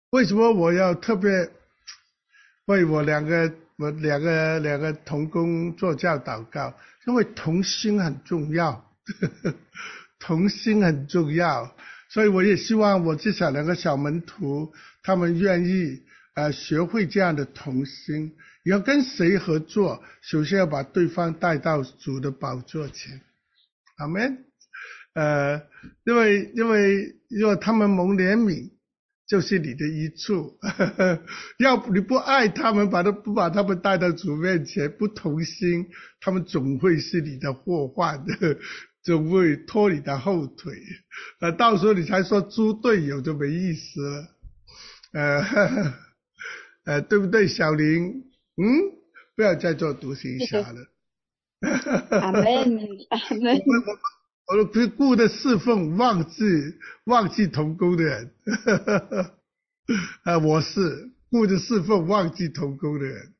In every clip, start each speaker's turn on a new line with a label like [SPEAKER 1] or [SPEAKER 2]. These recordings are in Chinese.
[SPEAKER 1] 为什么我要特别为我两个同工做教祷告？因为同心很重要，同心很重要，所以我也希望我这两个小门徒，他们愿意学会这样的同心。要跟谁合作，首先要把对方带到主的宝座前。阿们。因为他们蒙怜悯，就是你的益处。要你不爱他们，不把他们带到主面前，不同心，他们总会是你的祸患的，总会拖你的后腿。到时候你才说猪队友就没意思了。对不对，小林？不要再做独行侠了。
[SPEAKER 2] 阿门，阿门。
[SPEAKER 1] 我顾的侍奉，忘记同工的人。我是顾着侍奉，忘记同工的人。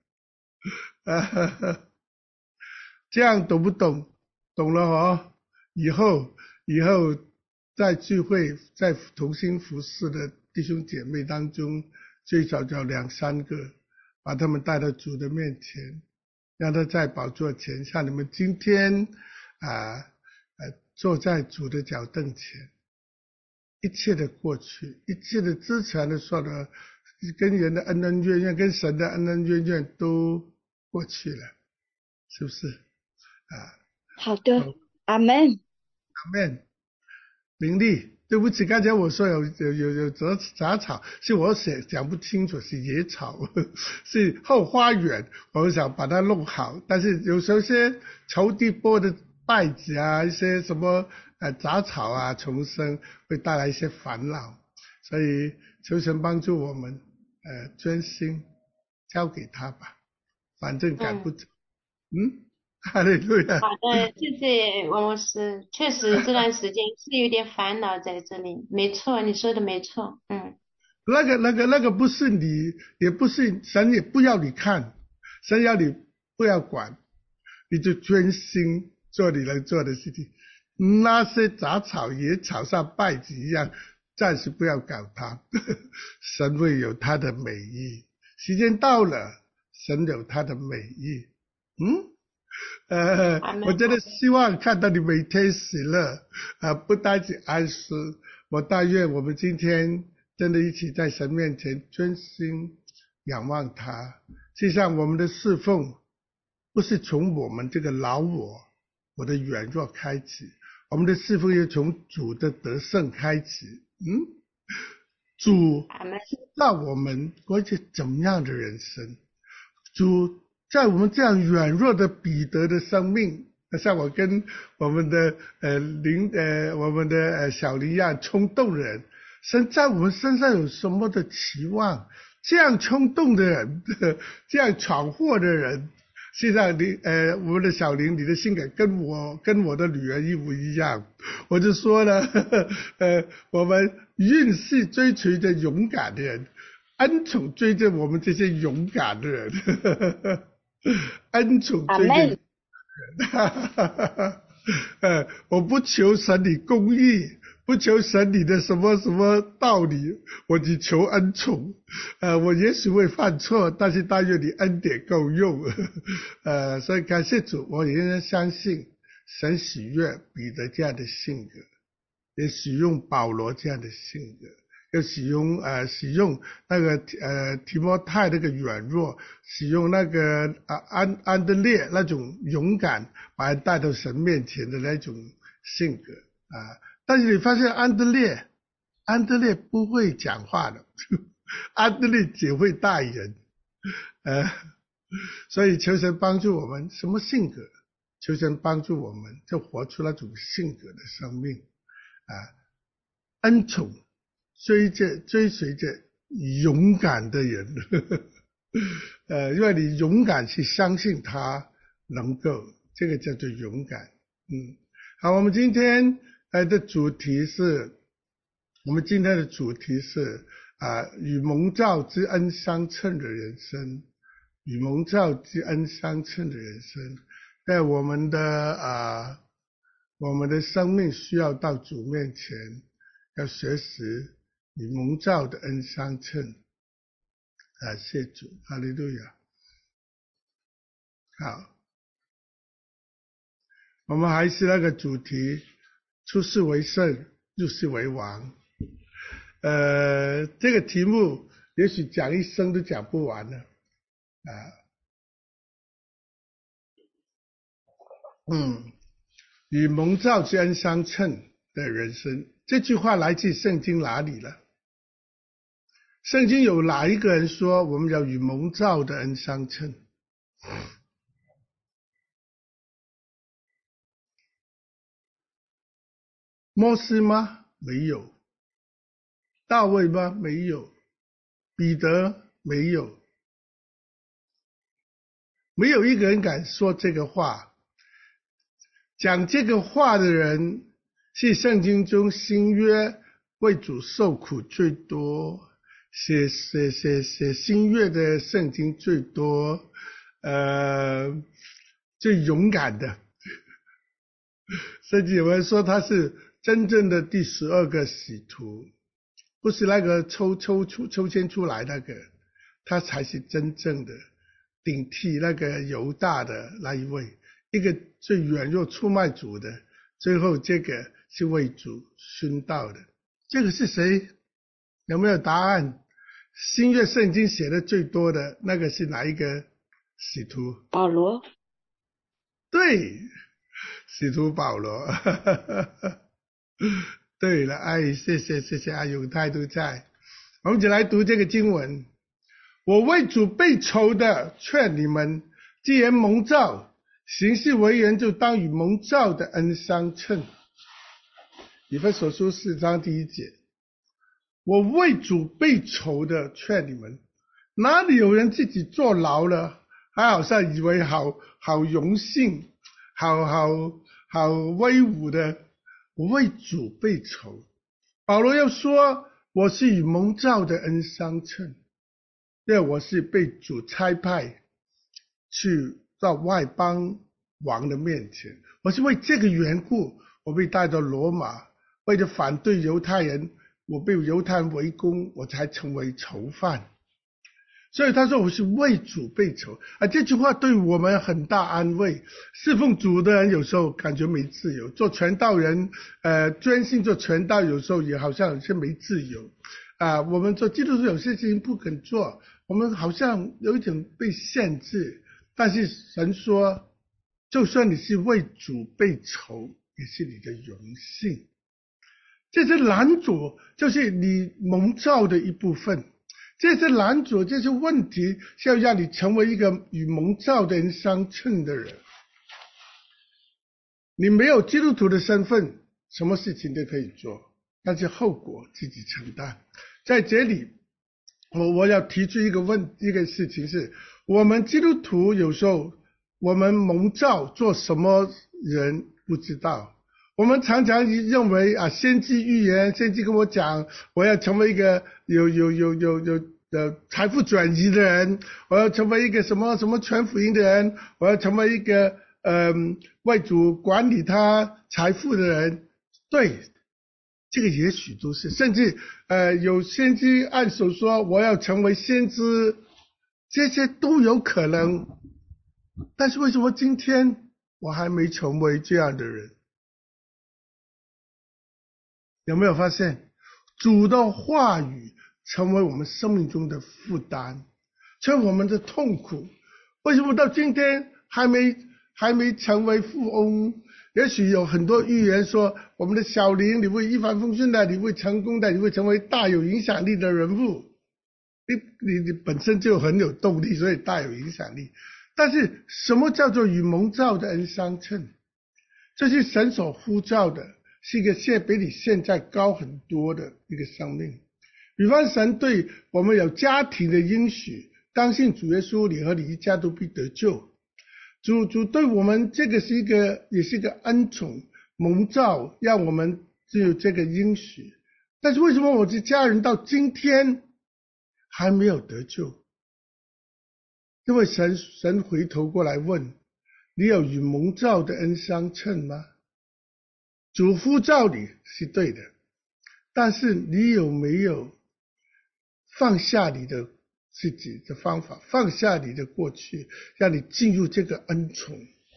[SPEAKER 1] 这样懂不懂？懂了哦。以后在聚会，在同心服侍的弟兄姐妹当中，最少就要2、3个，把他们带到主的面前，让他在宝座前，像你们今天坐在主的脚凳前，一切的过去，一切的之前的说的，跟人的恩恩怨怨，跟神的恩恩怨怨都过去了，是不是？
[SPEAKER 2] 好的，阿门。
[SPEAKER 1] 阿们。明丽，对不起，刚才我说有杂草，是我讲不清楚，是野草，是后花园，我想把它弄好，但是有时候些抽地播的稗子啊，一些什么杂草啊丛生，会带来一些烦恼，所以求神帮助我们，专心交给他吧，反正赶不走。哈利路亚。
[SPEAKER 3] 好的，谢谢王老师。确实这段时间是有点烦恼在这里，没错，你说的没错。
[SPEAKER 1] 那个不是你，也不是神，也不要你看，神要你不要管，你就专心做你能做的事情。那些杂草、野草像稗子一样，暂时不要搞它。神会有他的美意，时间到了，神有他的美意。我真的希望看到你每天喜乐，不单仅安息。我但愿我们今天真的一起在神面前专心仰望他。就像我们的侍奉，不是从我们这个老我的软弱开始，我们的侍奉要从主的得胜开始。主让我们过着怎么样的人生？主在我们这样软弱的彼得的生命，像我跟我们的小林一样冲动的人，神在我们身上有什么的期望？这样冲动的人，这样闯祸的人，现在我们的小林，你的性格跟我的女儿一模一样。我就说了，我们运势追随着勇敢的人，恩宠追着我们这些勇敢的人。恩宠追着勇敢的人。我不求神你公义，不求神你的什么什么道理，我只求恩宠。我也许会犯错，但是但愿你恩典够用。所以感谢主，我仍然相信神喜悦彼得这样的性格，也使用保罗这样的性格，要使用那个提摩太那个软弱，使用那个安德烈那种勇敢，把人带到神面前的那种性格但是你发现安德烈不会讲话的。安德烈只会带人。所以求神帮助我们，什么性格？求神帮助我们，就活出那种性格的生命恩宠追随着勇敢的人。因为你勇敢去相信他能够，这个叫做勇敢。好，我们今天的主题是与蒙召之恩相称的人生，与蒙召之恩相称的人生。在我们的生命需要到主面前，要学习与蒙召的恩相称。谢主，哈利路亚。好，我们还是那个主题，出世为圣，入世为王。这个题目也许讲一生都讲不完了。与蒙召之恩相称的人生，这句话来自圣经哪里了？圣经有哪一个人说我们要与蒙召的恩相称？摩西吗？没有。大卫吗？没有。彼得？没有。没有一个人敢说这个话。讲这个话的人是圣经中新约为主受苦最多，写新约的圣经最多，最勇敢的。甚至有人说他是真正的第12个使徒，不是那个抽签出来那个，他才是真正的顶替那个犹大的那一位，一个最软弱出卖主的，最后这个是为主殉道的。这个是谁？有没有答案？新约圣经写的最多的那个是哪一个使徒？
[SPEAKER 2] 保罗。
[SPEAKER 1] 对，使徒保罗。对了，谢谢阿勇态度在。我们一起来读这个经文。我为主被囚的，劝你们，既然蒙召，行事为人就当与蒙召的恩相称。以弗所书4章第1节。我为主被囚的，劝你们，哪里有人自己坐牢了，还好像以为好荣幸，好威武的。我为主被囚。保罗又说，我是与蒙召的恩相称，因为我是被主差派去到外邦王的面前，我是为这个缘故，我被带到罗马，为了反对犹太人，我被犹太人围攻，我才成为囚犯。所以他说我是为主被囚，这句话对我们很大安慰。侍奉主的人有时候感觉没自由，做传道人专心做传道，有时候也好像有些没自由。我们做基督徒有些事情不肯做，我们好像有一点被限制。但是神说，就算你是为主被囚，也是你的荣幸。这是拦阻，就是你蒙召的一部分。这是拦阻，这是问题，是要让你成为一个与蒙召的人相称的人。你没有基督徒的身份，什么事情都可以做，但是后果自己承担。在这里我要提出一个事情是，我们基督徒有时候我们蒙召做什么人不知道。我们常常认为先知预言，先知跟我讲我要成为一个有财富转移的人，我要成为一个什么传福音的人，我要成为一个为主管理他财富的人。对，这个也许都是，甚至有先知按手说我要成为先知，这些都有可能。但是为什么今天我还没成为这样的人？有没有发现主的话语成为我们生命中的负担，成为我们的痛苦？为什么到今天还没成为富翁？也许有很多预言说我们的小林你会一帆风顺的，你会成功的，你会成为大有影响力的人物。你本身就很有动力，所以大有影响力。但是什么叫做与蒙召的恩相称？这是神所呼召的，是一个比你现在高很多的一个生命。比方神对我们有家庭的应许，当信主耶稣，你和你一家都必得救。主对我们这个也是一个恩宠蒙召，让我们只有这个应许。但是为什么我的家人到今天还没有得救？因为神回头过来问，你有与蒙召的恩相称吗？主呼召你是对的， 但是你有没有放下你的自己的方法，放下你的过去，让你进入这个恩宠？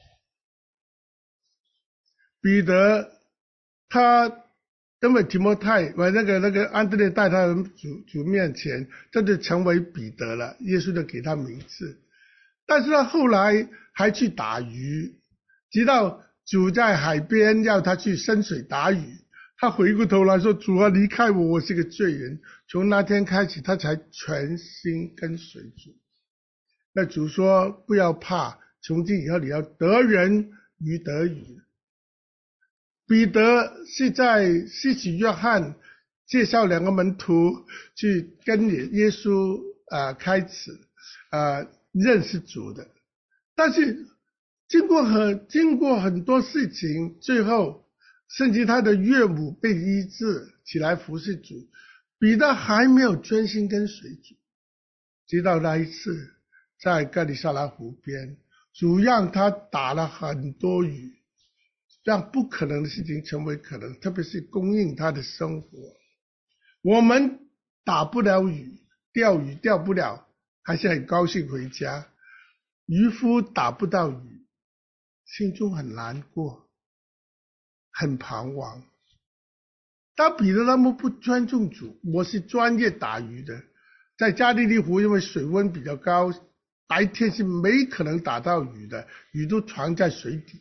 [SPEAKER 1] 彼得他根本提摩太那个安德烈带他的主面前，这就成为彼得了，耶稣就给他名字。但是他后来还去打鱼，直到主在海边要他去深水打鱼，他回过头来说，主啊，离开我，我是个罪人。从那天开始，他才全心跟随主。那主说，不要怕，从今以后你要得人如得鱼。彼得是在施洗约翰介绍2个门徒去跟耶稣开始认识主的，但是经过很多事情，最后甚至他的岳母被医治起来服侍主，彼得还没有专心跟随主，直到那一次在哥尼撒勒湖边，主让他打了很多鱼，让不可能的事情成为可能，特别是供应他的生活。我们打不了鱼，钓鱼钓不了，还是很高兴回家。渔夫打不到鱼，心中很难过，很彷徨。当彼得他们不尊重主，我是专业打鱼的，在加利利湖因为水温比较高，白天是没可能打到鱼的，鱼都藏在水底。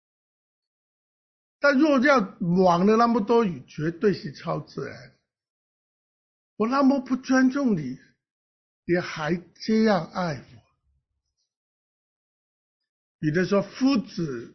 [SPEAKER 1] 但若要网了那么多鱼，绝对是超自然。我那么不尊重你，你还这样爱我。彼得说，夫子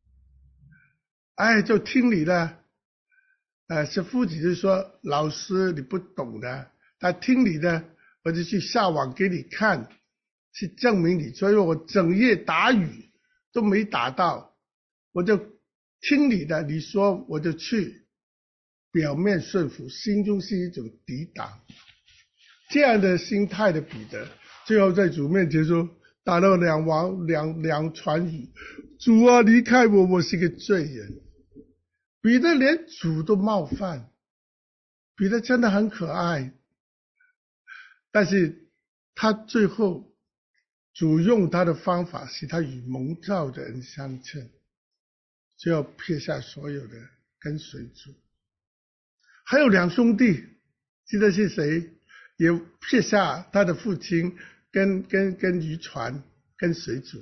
[SPEAKER 1] 就听你的。是夫子就说，老师你不懂的，他听你的，我就去下网给你看，去证明你。所以我整夜打鱼都没打到，我就听你的，你说我就去，表面顺服，心中是一种抵挡。这样的心态的彼得，最后在主面前说，打了两船鱼，主啊，离开我，我是个罪人。彼得连主都冒犯，彼得真的很可爱，但是他最后主用他的方法使他与蒙召的人相称，就要撇下所有的跟随主。还有2兄弟，记得是谁？也撇下他的父亲跟渔船跟随主。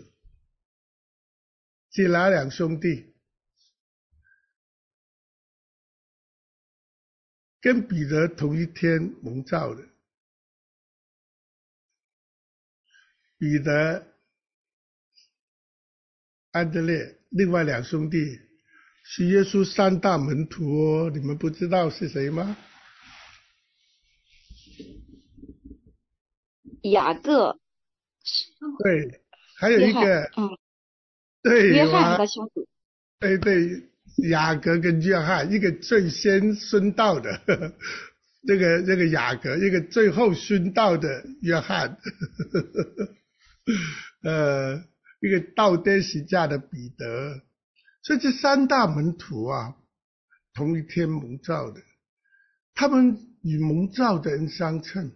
[SPEAKER 1] 是哪2兄弟？跟彼得同一天蒙召的。彼得、安德烈，另外2兄弟是耶稣3大门徒哦，你们不知道是谁吗？
[SPEAKER 2] 雅各，
[SPEAKER 1] 对，还有一个，对，
[SPEAKER 2] 约翰的兄弟，
[SPEAKER 1] 对，雅各跟约翰，一个最先殉道的，那个雅各，一个最后殉道的约翰，一个倒跌十架的彼得。所以这3大门徒啊，同一天蒙召的，他们与蒙召的人相称。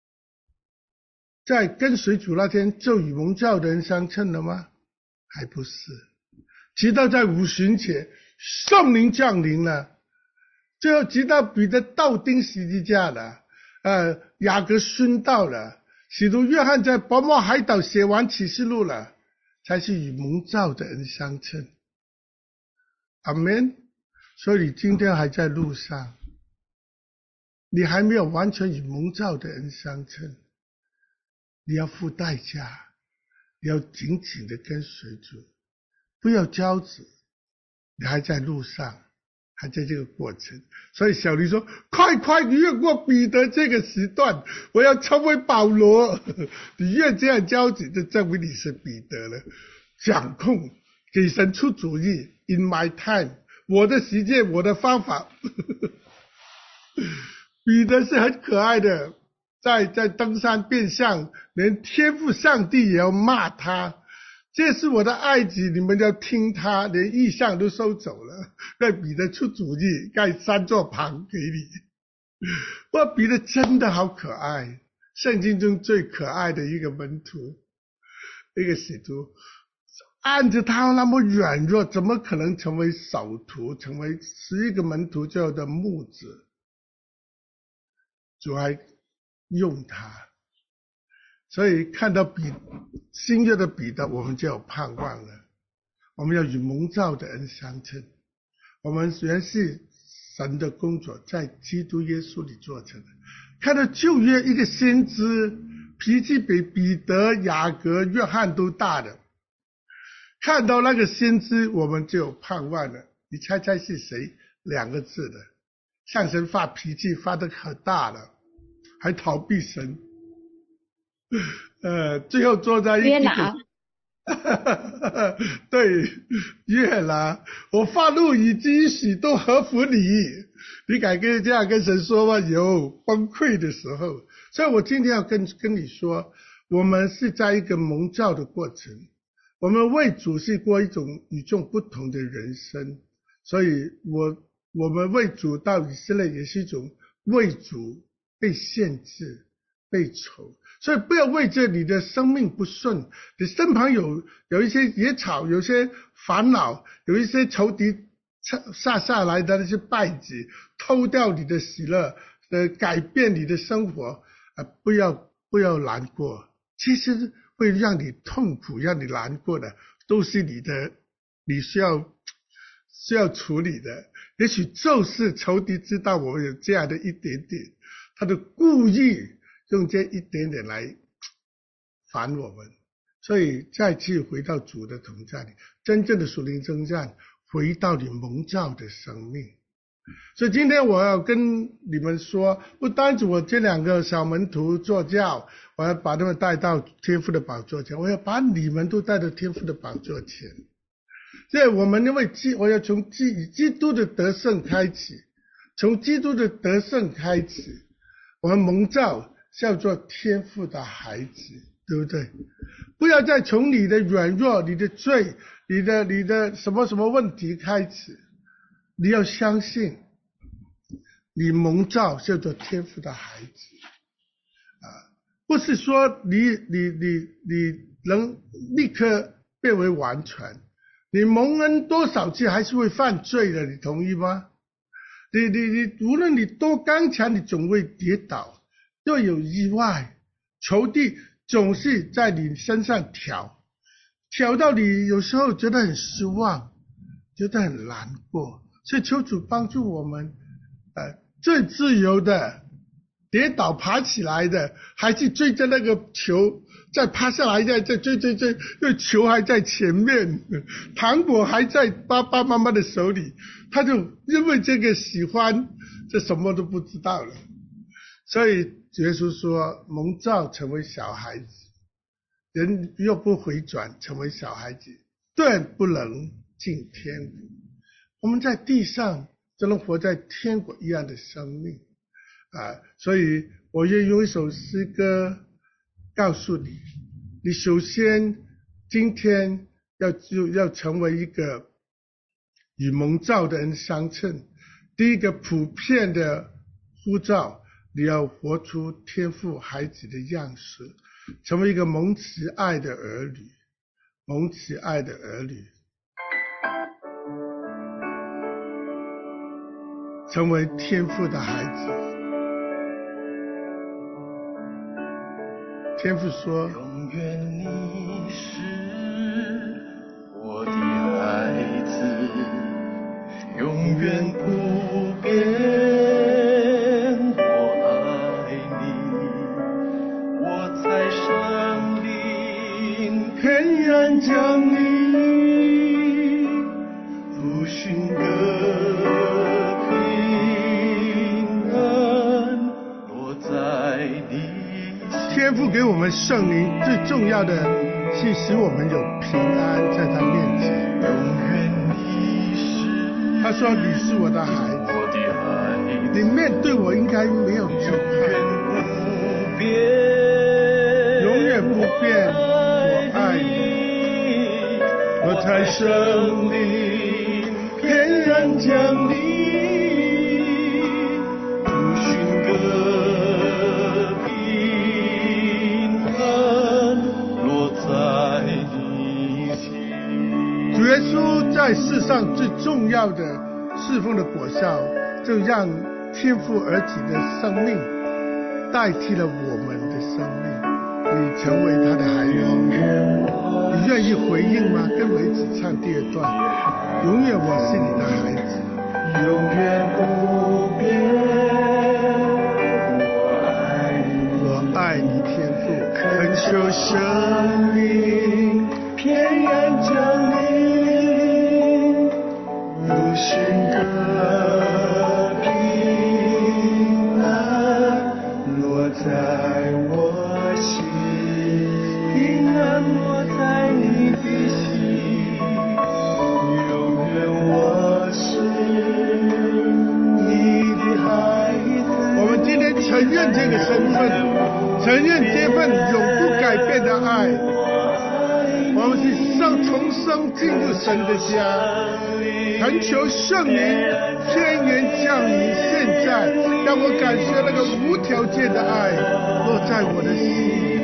[SPEAKER 1] 在跟随主那天就与蒙召的人相称了吗？还不是。直到在五旬节圣灵降临了，最后直到彼得倒钉十字架了，雅各殉道了，使徒约翰在伯莫海岛写完启示录了，才是与蒙召的人相称。阿们。所以你今天还在路上，你还没有完全与蒙召的人相称，你要付代价，你要紧紧的跟随主，不要骄子，你还在路上，还在这个过程。所以小黎说，快越过彼得这个时段，我要成为保罗。你越这样骄子，就证明你是彼得了。掌控，给神出主意 ，in my time， 我的时间，我的方法。彼得是很可爱的，在登山变相，连天父上帝也要骂他，这是我的爱子，你们要听他，连异象都收走了，让彼得出主意盖3座棚给你。 哇，彼得真的好可爱，圣经中最可爱的一个门徒，一个使徒。按着他那么软弱，怎么可能成为首徒，成为11个门徒最后的牧子？主还用他，所以看到新约的彼得，我们就有盼望了。我们要与蒙召的恩相称，我们原是神的工作，在基督耶稣里做成的。看到旧约一个先知，脾气比彼得、雅各、约翰都大的，看到那个先知，我们就有盼望了。你猜猜是谁？2个字的，向神发脾气，发得可大了，还逃避神。最后坐在
[SPEAKER 2] 约拿。
[SPEAKER 1] 对，约拿，我发怒以至于许都合乎你。你敢跟这样跟神说吗？有崩溃的时候。所以我今天要跟你说，我们是在一个蒙召的过程，我们为主是过一种与众不同的人生。所以我们为主到以色列也是一种为主被限制、被囚。所以不要为着你的生命不顺，你身旁有一些野草，有些烦恼，有一些仇敌下来的那些败子，偷掉你的喜乐，改变你的生活，不要难过。其实会让你痛苦、让你难过的，都是你需要处理的。也许就是仇敌知道我有这样的一点点，他的故意用这一点点来烦我们。所以再次回到主的同在里，真正的属灵征战，回到你蒙召的生命。所以今天我要跟你们说，不单止我这2个小门徒做教，我要把他们带到天父的宝座前，我要把你们都带到天父的宝座前。所以我们我要从基督的得胜开始，从基督的得胜开始，我们蒙召是要做天父的孩子，对不对？不要再从你的软弱、你的罪、你的什么问题开始。你要相信，你蒙召是要做天父的孩子不是说你能立刻变为完全。你蒙恩多少次还是会犯罪的，你同意吗？你无论你多刚强，你总会跌倒，若有意外，仇敌总是在你身上挑到你有时候觉得很失望，觉得很难过。所以求主帮助我们最自由的，跌倒爬起来的，还是追着那个球，再趴下来，再追，因为球还在前面，糖果还在爸爸妈妈的手里，他就因为这个喜欢，这什么都不知道了。所以耶稣说，蒙召成为小孩子，人若不回转成为小孩子，断不能进天国。我们在地上就能活在天国一样的生命所以我愿用一首诗歌告诉你，你首先今天要成为一个与蒙召的人相称。第一个普遍的呼召，你要活出天父孩子的样式，成为一个蒙慈爱的儿女，蒙慈爱的儿女，成为天父的孩子。天父说，
[SPEAKER 4] 永远你是我的孩子，永远不变，我爱你，我在山林偏然将你如寻歌平安落在你。
[SPEAKER 1] 天父给我们圣灵，最重要的是使我们有平安在他面前。他说，你是我的孩子，你面对我应该没有惧怕，永远不变，我爱你，我在圣灵偏然将你如寻上最重要的侍奉的果效，就让天父儿子的生命代替了我们的生命。你成为他的孩子，你愿意回应吗？跟我一起唱第二段，永远我是你的孩子，
[SPEAKER 4] 永远不变。
[SPEAKER 1] 我爱你天父，
[SPEAKER 4] 恳求生命偏然降临，如寻的平安落在我心，平安落在你的心，永远我是你的孩子。
[SPEAKER 1] 我们今天承认这个身份，承认这份永不改变的爱。我们是重生进入神的家，恳求圣灵天然降临。现在让我感觉那个无条件的爱落在我的心，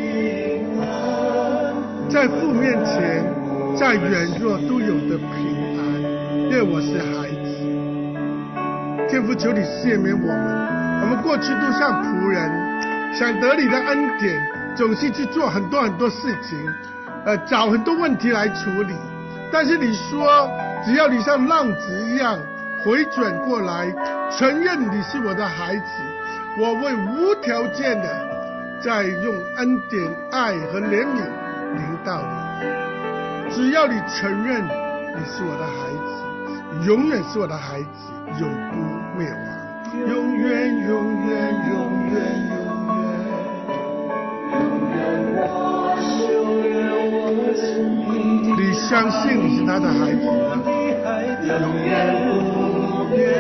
[SPEAKER 1] 在父面前，在软弱都有的平安，因为我是孩子。天父，求你赦免我们，我们过去都像仆人，想得你的恩典，总是去做很多事情，找很多问题来处理。但是你说，只要你像浪子一样回转过来，承认你是我的孩子，我会无条件的再用恩典、爱和怜悯领导你。只要你承认你是我的孩子，永远是我的孩子，永不灭亡，
[SPEAKER 4] 永远永远永远永远我是
[SPEAKER 1] 你相信你是他的孩子吗？
[SPEAKER 4] 永远不变，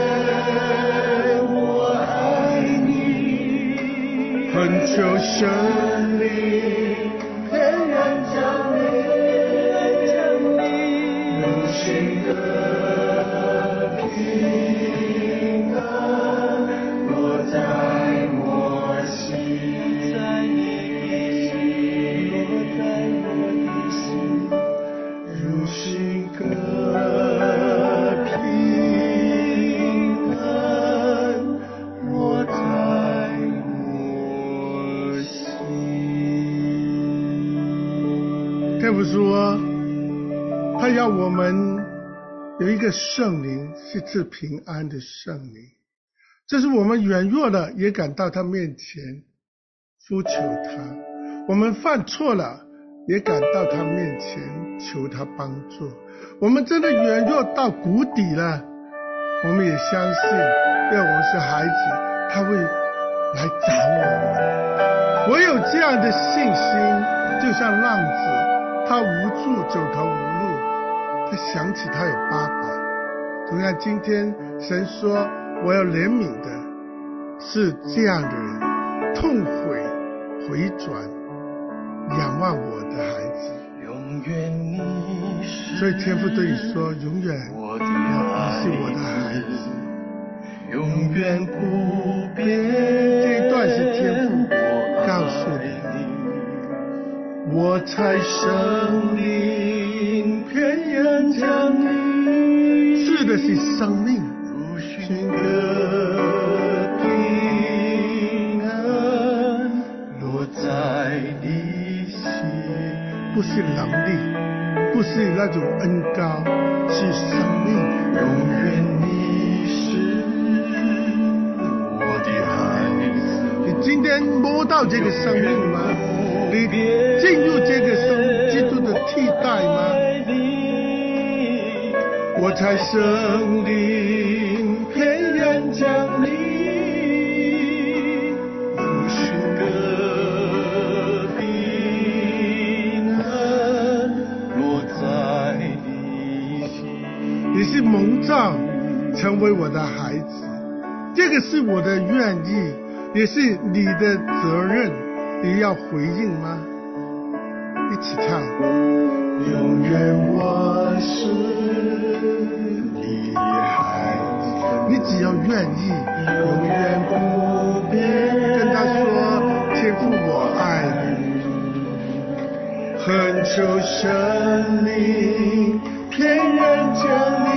[SPEAKER 4] 我爱你，
[SPEAKER 1] 恳求神
[SPEAKER 4] 灵天然降临，如寻的平安落在我心，在你的心，落在我的心，如寻个平安落在我心。
[SPEAKER 1] 天父说，他要我们有一个圣灵，是赐平安的圣灵。这是我们软弱了，也敢到他面前呼求他；我们犯错了，也敢到他面前求他帮助。我们真的软弱到谷底了，我们也相信，因为我们是孩子，他会来找我们。唯有这样的信心，就像浪子，他无助，走投无路，他想起他有爸爸。同样，今天神说，我要怜悯的是这样的人，痛悔回转，仰望我的孩子。
[SPEAKER 4] 永远你是，
[SPEAKER 1] 所以天父对你说，永远
[SPEAKER 4] 我的
[SPEAKER 1] 你是我的孩子。
[SPEAKER 4] 永远不变。
[SPEAKER 1] 这一段是天父告诉
[SPEAKER 4] 你，我才生灵偏然降临，
[SPEAKER 1] 赐的是生命，
[SPEAKER 4] 如寻个平安落在你心，
[SPEAKER 1] 不是能力，不是那种恩膏，是生命。
[SPEAKER 4] 永远你是我的孩子。
[SPEAKER 1] 你今天摸到这个生命吗？你进入这个基督的替代吗？我才生灵
[SPEAKER 4] 偏然降临，如寻个平安落在你心。
[SPEAKER 1] 你是蒙召成为我的孩子，这个是我的愿意，也是你的责任，你要回应吗？一起唱。
[SPEAKER 4] 永远我是你的孩子，
[SPEAKER 1] 你只要愿意，
[SPEAKER 4] 永远不变。
[SPEAKER 1] 跟他说，天父我爱你，
[SPEAKER 4] 恳求神灵偏然降临，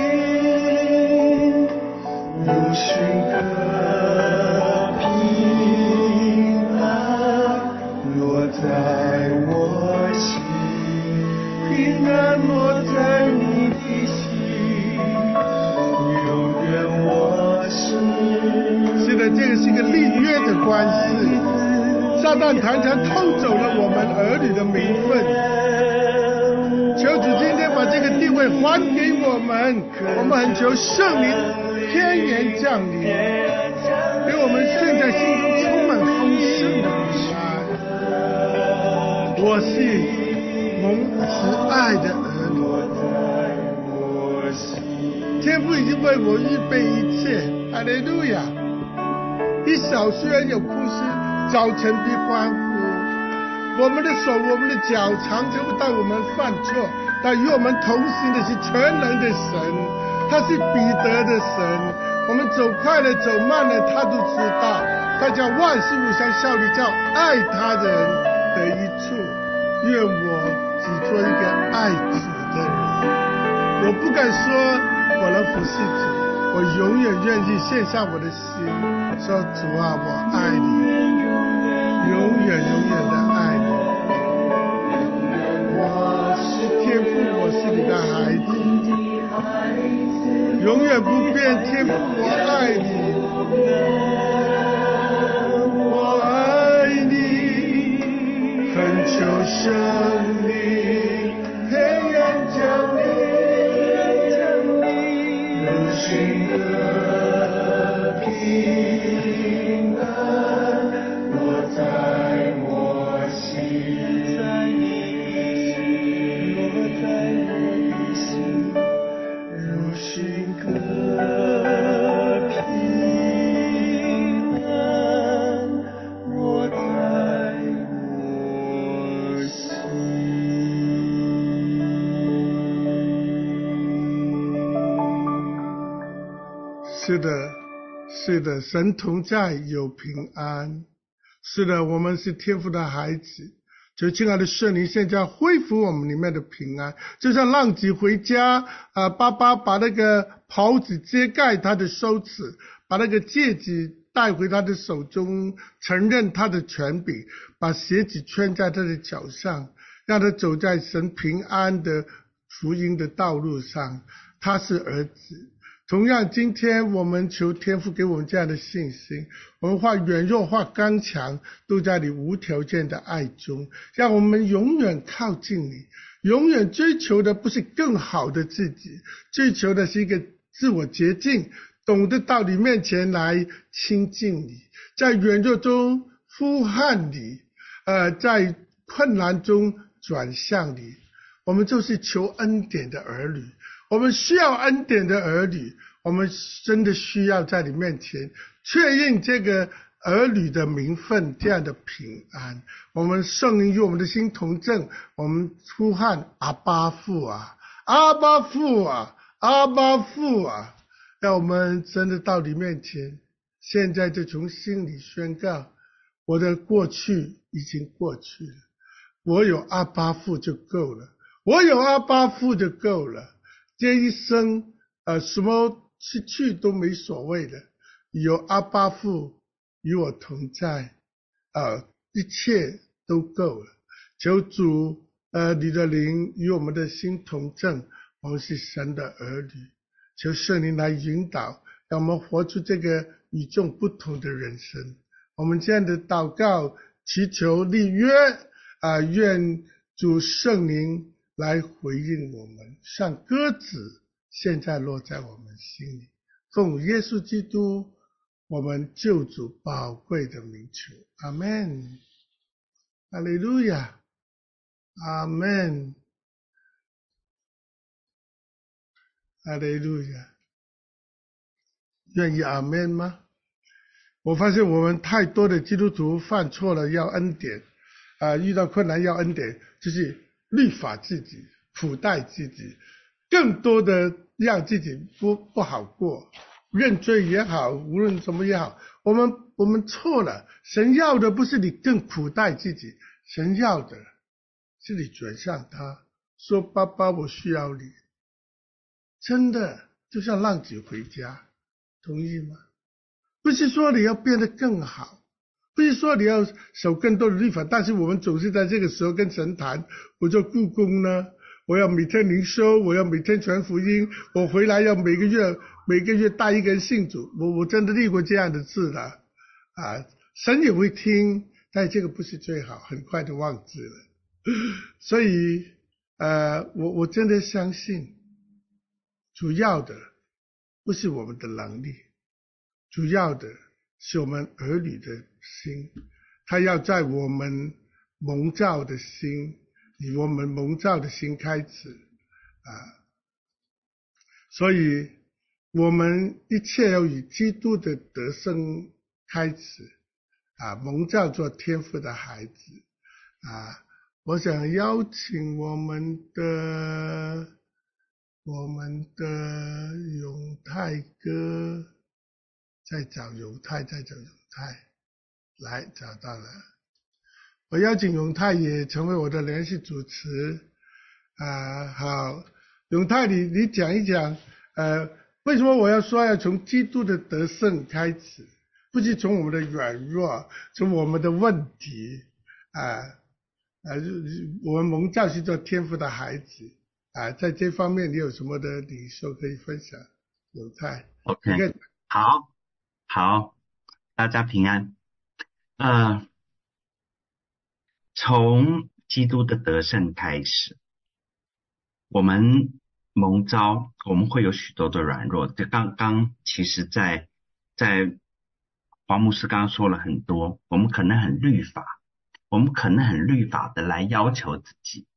[SPEAKER 4] 如寻个平安落在我心，平安落在你的心，永远我是。
[SPEAKER 1] 是的，这个是一个立约的关系。撒旦常常偷走了我们儿女的名分，求主今天把这个地位还给我们。我们很求圣灵天然降临，给我们现在心中充满丰盛的平安。我是蒙慈爱的儿女，天父已经为我预备一切。哈利路亚！一扫虽然有哭声，早晨必欢呼。我们的手，我们的脚常常会带我们犯错，但与我们同行的是全能的神，他是彼得的神。我们走快了走慢了他都知道，他叫万事互相效力，叫爱他人得益处。愿我只做一个爱主的人，我不敢说我能服侍主，我永远愿意献上我的心，说主啊，我爱你，永远永远的爱你。我是天父，我是你的孩子，永远不变。天父，我爱你，我爱你，恳求圣灵黑暗降临，如寻个平安落在我心，在你落在我的心，如寻个平安落在我心。是的，是的，神同在有平安。是的，我们是天父的孩子，求亲爱的圣灵现在恢复我们里面的平安，就像浪子回家爸爸把那个袍子揭盖他的羞耻，把那个戒指带回他的手中，承认他的权柄，把鞋子穿在他的脚上，让他走在神平安的福音的道路上。他是儿子。同样，今天我们求天父给我们这样的信心，我们化软弱化刚强，都在你无条件的爱中，让我们永远靠近你，永远追求的不是更好的自己，追求的是一个自我洁净，懂得到你面前来亲近你，在软弱中呼喊你，在困难中转向你。我们就是求恩典的儿女，我们需要恩典的儿女，我们真的需要在你面前确认这个儿女的名分，这样的平安。我们圣灵与我们的心同正，我们呼喊阿爸父啊，阿爸父啊，阿爸父啊，让我们真的到你面前，现在就从心里宣告，我的过去已经过去了，我有阿爸父就够了，我有阿爸父就够了。这一生什么失去都没所谓的，有阿爸父与我同在，一切都够了。求主你的灵与我们的心同正，我们是神的儿女，求圣灵来引导，让我们活出这个与众不同的人生。我们这样的祷告祈求立约愿主圣灵来回应我们，像鸽子现在落在我们心里。奉耶稣基督我们救主宝贵的名求，阿们，哈利路亚，阿们，哈利路亚。愿意阿们吗？我发现我们太多的基督徒犯错了要恩典遇到困难要恩典，就是律法自己，苦待自己，更多的让自己不好过，认罪也好，无论什么也好，我们错了。神要的不是你更苦待自己，神要的是你转向他，说爸爸我需要你， 真的就像浪子回家，同意吗？不是说你要变得更好，不是说你要守更多的律法，但是我们总是在这个时候跟神谈，我做雇工呢，我要每天灵修，我要每天传福音，我回来要每个月带一个人信主，我真的立过这样的志的啊，神也会听，但这个不是最好，很快就忘记了。所以我真的相信，主要的不是我们的能力，主要的是我们儿女的心，他要在我们蒙召的心，以我们蒙召的心开始所以我们一切要以基督的得胜开始蒙召做天父的孩子我想邀请我们的永泰哥，再找永泰，来找到了。我邀请永泰也成为我的联系主持好，永泰你讲一讲为什么我要说要从基督的得胜开始，不是从我们的软弱，从我们的问题我们蒙召去做天父的孩子在这方面你有什么的领受可以分享？永泰
[SPEAKER 5] OK， 好，大家平安。从基督的得胜开始，我们蒙召，我们会有许多的软弱。这刚其实在黄牧师刚刚说了很多，我们可能很律法的来要求自己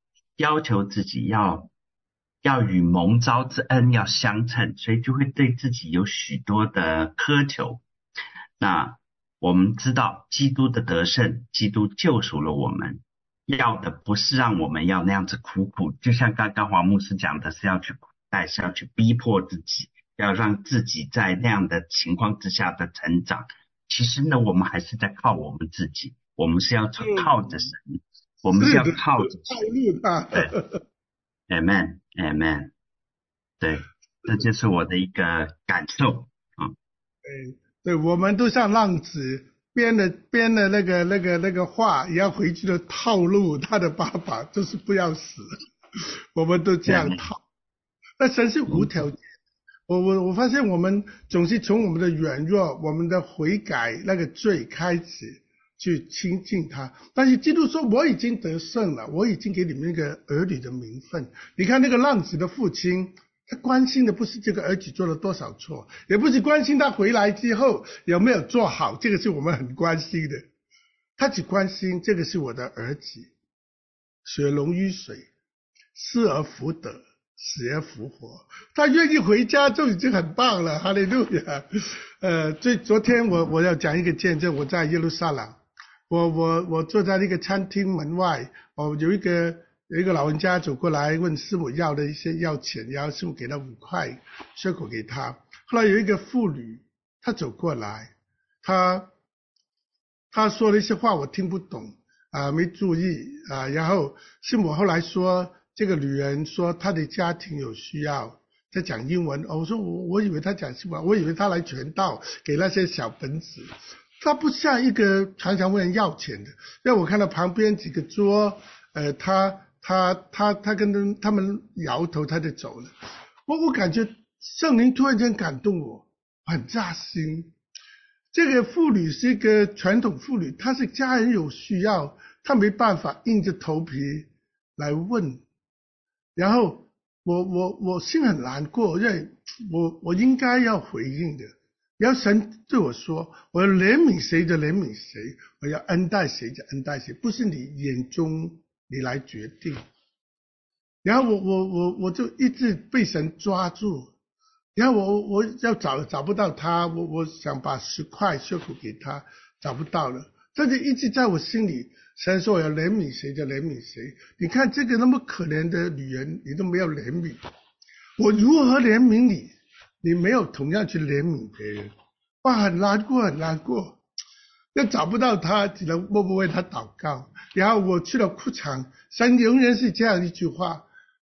[SPEAKER 5] 要与蒙召之恩要相称，所以就会对自己有许多的苛求。那我们知道基督的得胜，基督救赎了我们，要的不是让我们要那样子苦，就像刚刚黄牧师讲的，是要去苦待，是要去逼迫自己，要让自己在那样的情况之下的成长。其实呢，我们还是在靠我们自己，我们是要靠着神，我们是要靠着神。Amen， 对，这就是我的一个感受
[SPEAKER 1] 对，我们都像浪子编了那个话，也要回去的套路他的爸爸，就是不要死，我们都这样套。那神是无条件。我发现我们总是从我们的软弱，我们的悔改那个罪开始去亲近他，但是基督说我已经得胜了，我已经给你们一个儿女的名分。你看那个浪子的父亲，他关心的不是这个儿子做了多少错，也不是关心他回来之后有没有做好，这个是我们很关心的，他只关心这个是我的儿子，血浓于水，失而复得，死而复活，他愿意回家就已经很棒了，哈利路亚。昨天我要讲一个见证，我在耶路撒冷，我坐在那个餐厅门外，有一个老人家走过来问师母要钱，然后师母给了5块缺口给他。后来有一个妇女，她走过来，她说了一些话我听不懂没注意然后师母后来说这个女人说她的家庭有需要，在讲英文我说我以为她讲西文，我以为她来传道给那些小本子，她不像一个常常问人要钱的。因为我看到旁边几个桌他跟他们摇头他就走了。我感觉圣灵突然间感动我，很扎心。这个妇女是一个传统妇女，她是家人有需要，她没办法硬着头皮来问。然后我心很难过，因为我应该要回应的。然后神对我说，我要怜悯谁就怜悯谁，我要恩待谁就恩待谁，不是你眼中你来决定。然后我就一直被神抓住，然后我要找不到他，我想把10块血口给他，找不到了，这就一直在我心里。神说我要怜悯谁就怜悯谁，你看这个那么可怜的女人你都没有怜悯，我如何怜悯你？你没有同样去怜悯别人，哇，很难过。又找不到他，只能默默为他祷告。然后我去了哭场，神永远是这样一句话，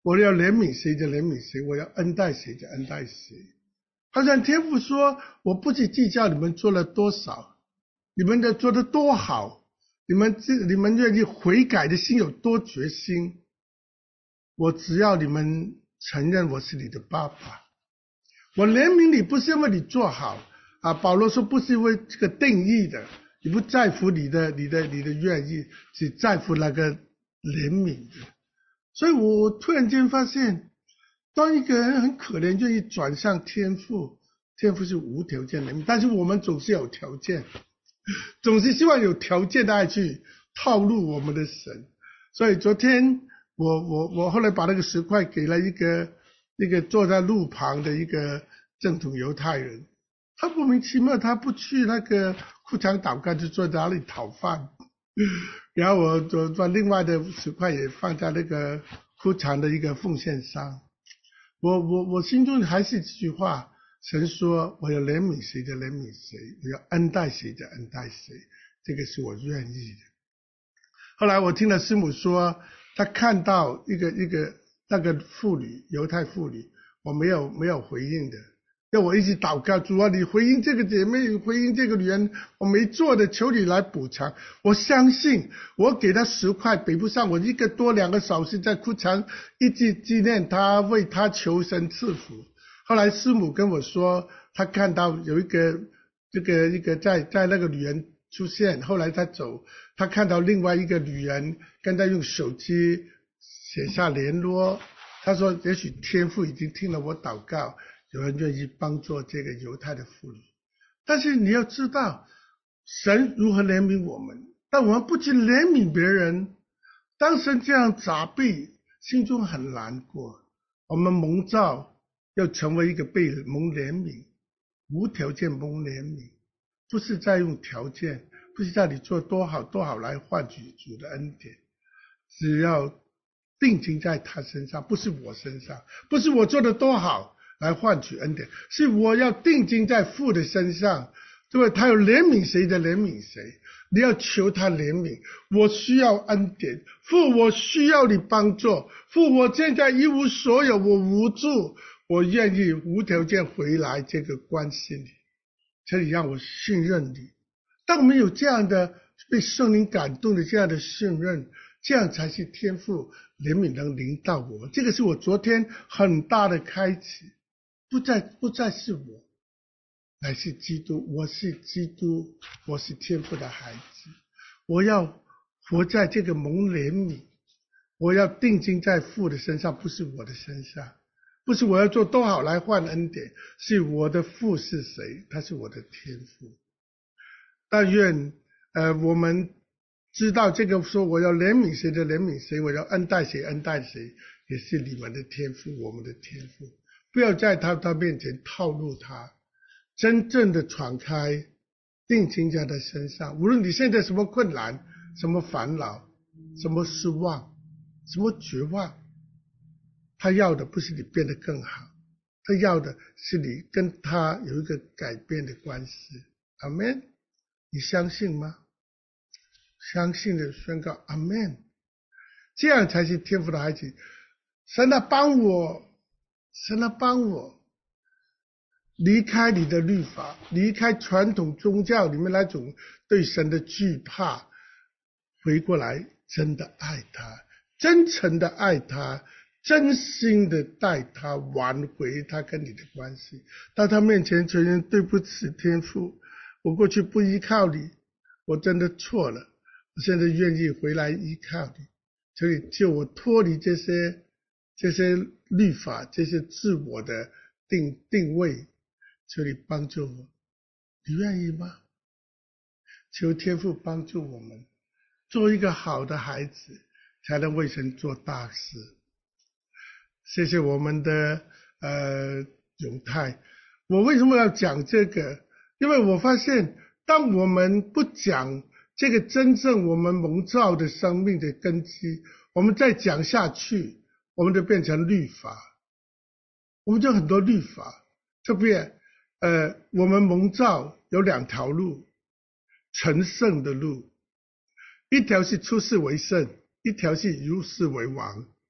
[SPEAKER 1] 我要怜悯谁就怜悯谁，我要恩待谁就恩待谁。好像天父说，我不去计较你们做了多少，你们的做的多好，你们愿意悔改的心有多决心，我只要你们承认我是你的爸爸。我怜悯你不是因为你做好啊，保罗说不是因为这个定义的，你不在乎你的愿意，只在乎那个怜悯的。所以我突然间发现，当一个人很可怜愿意转向天父，天父是无条件怜悯，但是我们总是有条件，总是希望有条件的爱去套路我们的神。所以昨天我后来把那个10块给了一个坐在路旁的一个正统犹太人，他莫名其妙他不去那个库场祷告，就坐在那里讨饭。然后我把另外的10块也放在那个库场的一个奉献上。我心中还是这句话，神说我要怜悯谁就怜悯谁，我要恩待谁就恩待谁，这个是我愿意的。后来我听了师母说，她看到一个那个妇女，犹太妇女，我没有回应的，要我一直祷告，主啊，你回应这个姐妹，回应这个女人，我没做的，求你来补偿。我相信我给她10块比不上我1个多2个小时在库场一直纪念她，为她求神赐福。后来师母跟我说，她看到有一个在那个女人出现，后来她走，她看到另外一个女人跟她用手机写下联络，她说也许天父已经听了我祷告，有人愿意帮助这个犹太的妇女。但是你要知道神如何怜悯我们，但我们不去怜悯别人，当神这样责备，心中很难过。我们蒙召要成为一个被蒙怜悯，无条件蒙怜悯，不是在用条件，不是在你做多好多好来换取主的恩典，只要定睛在他身上，不是我身上，不是我做的多好来换取恩典，是我要定睛在父的身上，对吧？他有怜悯谁的怜悯谁，你要求他怜悯。我需要恩典，父，我需要你帮助，父，我现在一无所有，我无助，我愿意无条件回来这个关系里，这里让我信任你。当我们有这样的被圣灵感动的这样的信任，这样才是天父怜悯能临到我们。这个是我昨天很大的开启，不再是我，乃是基督。我是基督，我是天父的孩子，我要活在这个蒙怜悯，我要定睛在父的身上，不是我的身上，不是我要做多好来换恩典，是我的父是谁，他是我的天父。但愿我们知道这个，说我要怜悯谁的怜悯谁，我要恩待谁恩待谁，也是你们的天父，我们的天父。不要在他面前套路他，真正的敞开，定睛在他身上。无论你现在什么困难，什么烦恼，什么失望，什么绝望，他要的不是你变得更好，他要的是你跟他有一个改变的关系。阿们，你相信吗？相信的宣告阿们，这样才是天父的孩子。神啊帮我，神啊帮我离开你的律法，离开传统宗教里面那种对神的惧怕，回过来真的爱他，真诚的爱他，真心的待他，挽回他跟你的关系，到他面前承认对不起天父，我过去不依靠你，我真的错了，我现在愿意回来依靠你，所以救我脱离这些律法，这些自我的定位，求你帮助我，你愿意吗？求天父帮助我们做一个好的孩子，才能为神做大事。谢谢我们的永泰。我为什么要讲这个？因为我发现当我们不讲这个真正我们蒙召的生命的根基，我们再讲下去，我们就变成律法，我们就很多律法。特别我们蒙召有2条路，成圣的路，一条是出世为圣，一条是入世为王。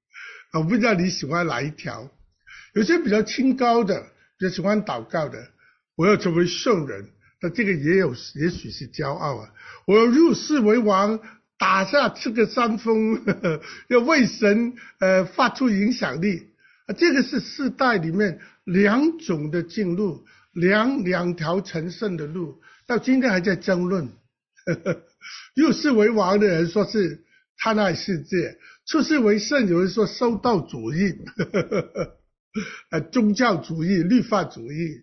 [SPEAKER 1] 我不知道你喜欢哪一条。有些比较清高的，比较喜欢祷告的，我要成为圣人，那这个也许是骄傲啊。我要入世为王，打下这个山峰，要为神发出影响力。这个是世代里面两种的进路，两条成圣的路，到今天还在争论。入世为王的人说是贪爱世界，出世为圣有人说修道主义，宗教主义、律法主义，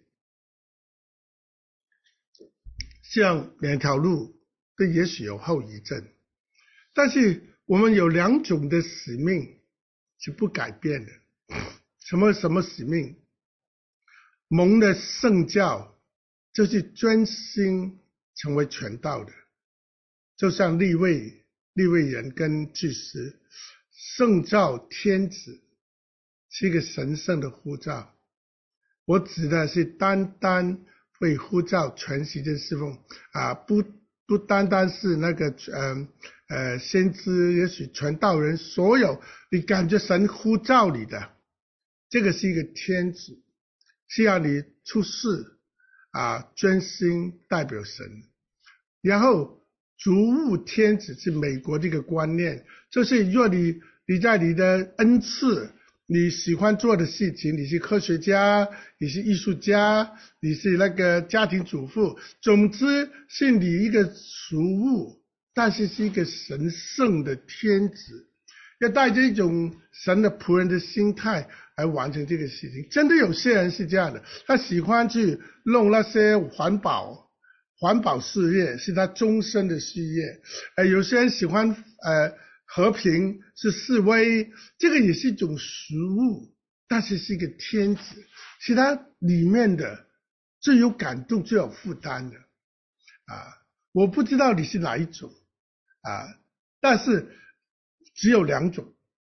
[SPEAKER 1] 像两条路都也许有后遗症，但是我们有两种的使命是不改变的。什么使命？蒙的圣教就是专心成为传道的，就像利未人跟祭司，圣召天子是一个神圣的呼召。我指的是单单为呼召全时间侍奉不单单是那个先知，也许传道人，所有你感觉神呼召你的，这个是一个天子，是要你出世专心代表神。然后主务天子是美国的一个观念，就是若你在你的恩赐，你喜欢做的事情，你是科学家，你是艺术家，你是那个家庭主妇，总之是你一个俗务，但是是一个神圣的天子，要带着一种神的仆人的心态来完成这个事情。真的有些人是这样的，他喜欢去弄那些环保事业，是他终身的事业。有些人喜欢和平，是示威，这个也是一种食物，但是是一个天子，是他里面的最有感动、最有负担的我不知道你是哪一种但是只有两种，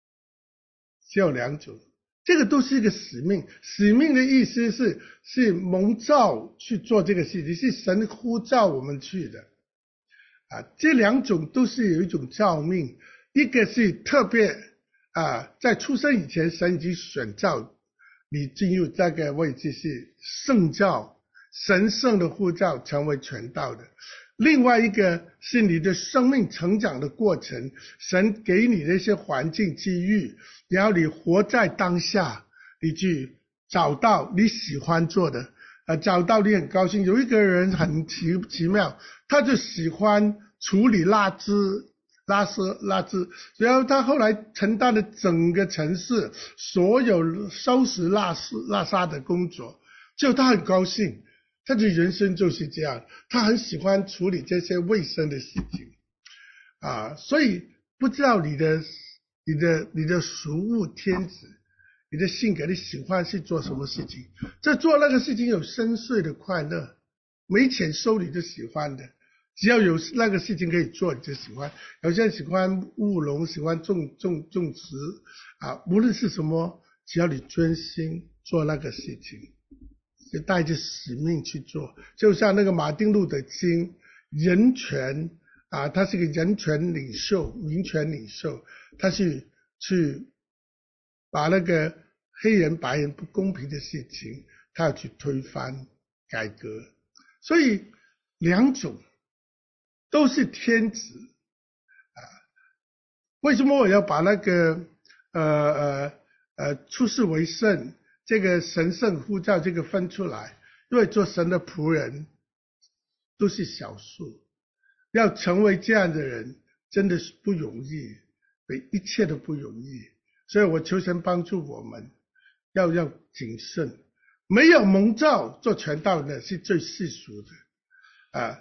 [SPEAKER 1] 这个都是一个使命。使命的意思是蒙召去做这个事情，是神呼召我们去的这两种都是有一种召命。一个是特别在出生以前神已经选召你进入这个位置，是圣召，神圣的呼召，成为传道的。另外一个是你的生命成长的过程，神给你的一些环境机遇，然后你活在当下，你去找到你喜欢做的找到你很高兴。有一个人很奇妙，他就喜欢处理垃圾，然后他后来承担了整个城市所有收拾垃圾的工作，就他很高兴，他的人生就是这样，他很喜欢处理这些卫生的事情所以不知道你的俗务天子，你的性格，你喜欢是做什么事情？这做那个事情有深邃的快乐，没钱收你就喜欢的，只要有那个事情可以做你就喜欢。有些人喜欢务农，喜欢种植无论是什么，只要你专心做那个事情，就带着使命去做。就像那个马丁路德金，人权他是个人权领袖，民权领袖，他去把那个黑人白人不公平的事情，他要去推翻改革。所以两种都是天子为什么我要把那个出世为圣这个神圣呼召这个分出来？因为做神的仆人都是少数，要成为这样的人真的是不容易，比一切都不容易。所以我求神帮助我们要谨慎，没有蒙召做传道的是最世俗的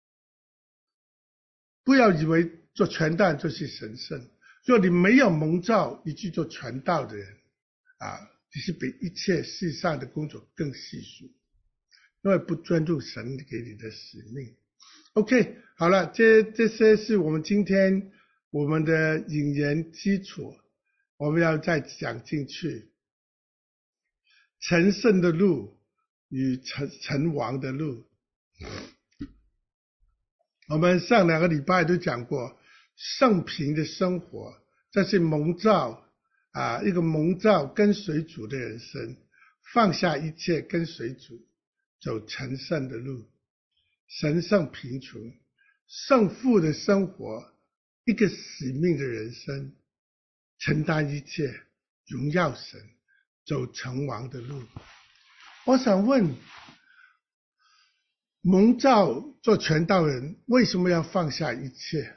[SPEAKER 1] 不要以为做传道就是神圣，若你没有蒙召你去做传道的人你是比一切世上的工作更世俗，因为不尊重神给你的使命。 OK， 好了，这些是我们今天我们的引言基础，我们要再讲进去。成圣的路与成王的路，我们上2个礼拜都讲过圣平的生活，这是蒙召一个蒙召跟随主的人生，放下一切跟随主，走成圣的路，神圣贫穷圣父的生活，一个使命的人生，承担一切，荣耀神，走成王的路。我想问，蒙召做传道人，为什么要放下一切？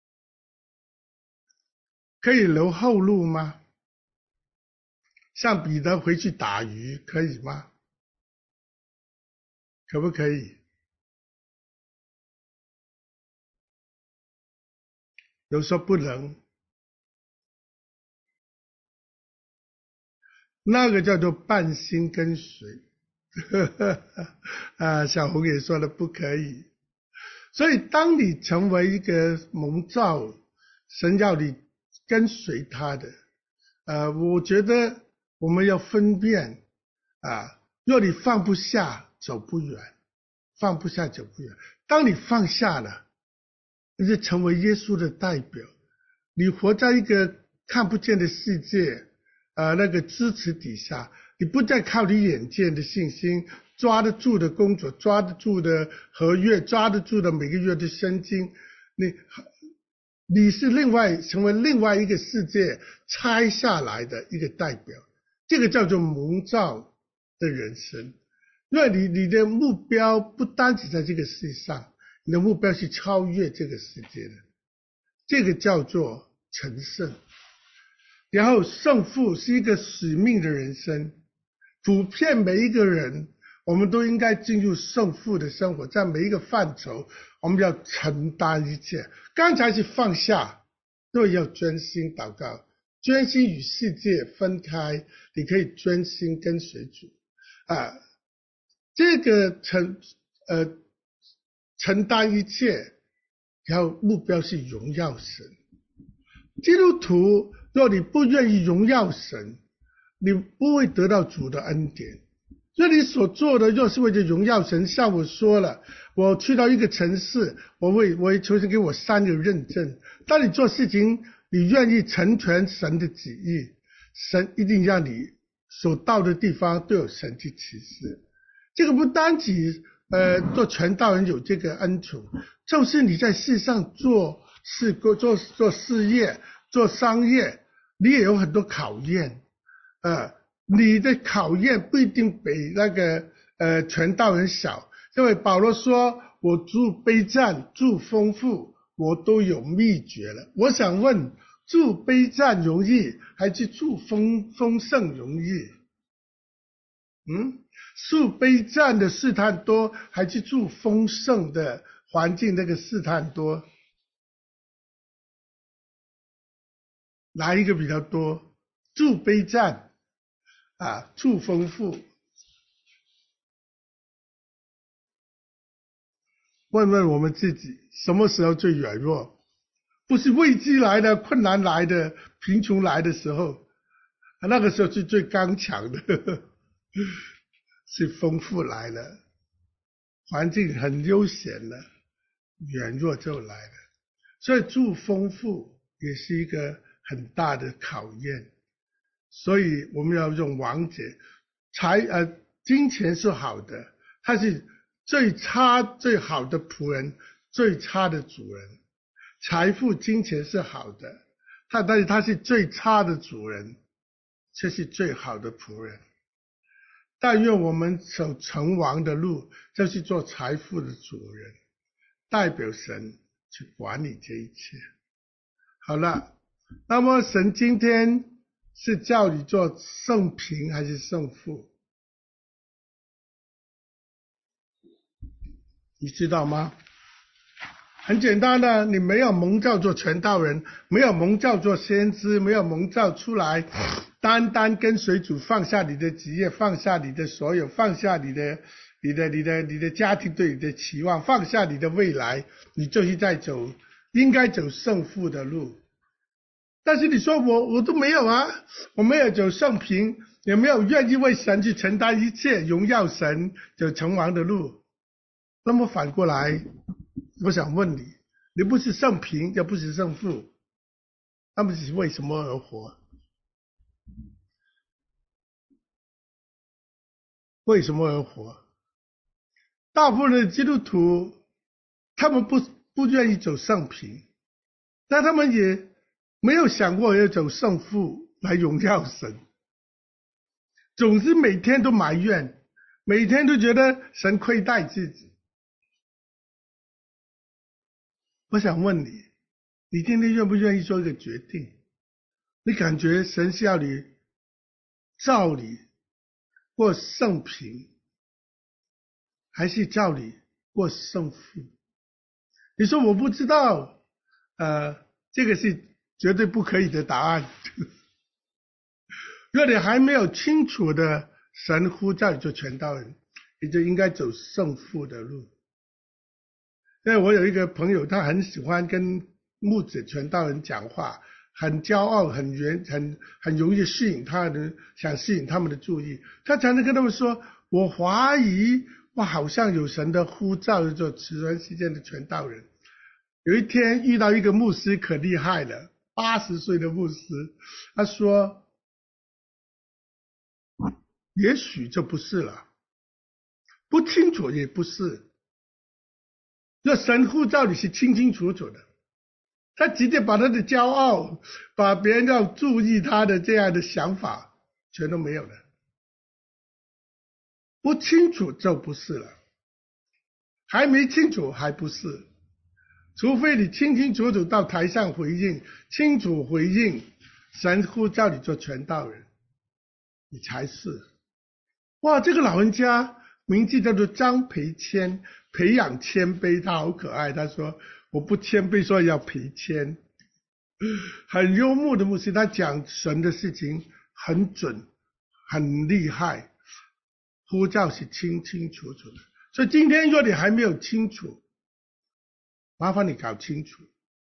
[SPEAKER 1] 可以留后路吗？像彼得回去打鱼，可以吗？可不可以？有时候不能，那个叫做半心跟随。小红也说了不可以。所以当你成为一个蒙召，神要你跟随他的，我觉得我们要分辨若你放不下，走不远，放不下走不远。当你放下了，你就成为耶稣的代表，你活在一个看不见的世界，那个支持底下，你不再靠你眼见的信心，抓得住的工作，抓得住的合约，抓得住的每个月的薪金，你是成为另外一个世界拆下来的一个代表，这个叫做蒙召的人生。因为你的目标不单只在这个世上，你的目标是超越这个世界的，这个叫做成圣。然后圣父是一个使命的人生，普遍每一个人我们都应该进入圣父的生活，在每一个范畴我们要承担一切。刚才是放下，都要专心祷告，专心与世界分开，你可以专心跟随主这个承担一切，然后目标是荣耀神。基督徒若你不愿意荣耀神，你不会得到主的恩典。所以你所做的若是为了荣耀神，像我说了，我去到一个城市，我会求神给我3个认证。当你做事情，你愿意成全神的旨意，神一定让你所到的地方都有神迹奇事。这个不单只做传道人有这个恩宠，就是你在世上做事业、做商业，你也有很多考验。你的考验不一定比那个传道人小，因为保罗说，我住卑贱，住丰富，我都有秘诀了。我想问，住卑贱容易，还是住丰盛容易？住卑贱的试探多，还是住丰盛的环境那个试探多？哪一个比较多？住卑贱住丰富。问问我们自己，什么时候最软弱？不是危机来的、困难来的、贫穷来的时候，那个时候是最刚强的。是丰富来了，环境很悠闲了，软弱就来了。所以住丰富也是一个很大的考验。所以我们要用王解，金钱是好的，它是最好的仆人，最差的主人。财富金钱是好的，但是它是最差的主人，却是最好的仆人。但愿我们走成王的路，就是做财富的主人，代表神去管理这一切。好了，那么神今天是叫你做圣贫还是圣富？你知道吗？很简单的，你没有蒙召做传道人，没有蒙召做先知，没有蒙召出来单单跟随主，放下你的职业，放下你的所有，放下你的家庭对你的期望，放下你的未来，你就是在应该走圣父的路。但是你说我都没有我没有走圣贫，也没有愿意为神去承担一切，荣耀神，走成王的路。那么反过来，我想问你，你不是圣贫，也不是圣富，那么是为什么而活？ 为什么而活？大部分的基督徒，他们不愿意走圣平，但他们也没有想过要走圣父来荣耀神，总是每天都埋怨，每天都觉得神亏待自己。我想问你，你今天愿不愿意做一个决定？你感觉神是要你照你过圣平，还是照你过圣父？你说我不知道，这个是绝对不可以的答案。若你还没有清楚的神呼召你做传道人，你就应该走圣父的路。因为我有一个朋友，他很喜欢跟牧者传道人讲话，很骄傲，很容易吸引想吸引他们的注意。他常常跟他们说，我怀疑我好像有神的呼召做慈人世界的传道人。有一天遇到一个牧师可厉害了，80岁的牧师，他说也许这不是了，不清楚也不是。那神呼召你是清清楚楚的，他直接把他的骄傲，把别人要注意他的这样的想法全都没有了。不清楚就不是了，还没清楚还不是，除非你清清楚楚到台上回应，清楚回应神呼召你做传道人，你才是。哇，这个老人家名字叫做张培谦，培养谦卑，他好可爱。他说我不谦卑，所以要培谦。很幽默的牧师，他讲神的事情很准，很厉害，呼召是清清楚楚的。所以今天若你还没有清楚，麻烦你搞清楚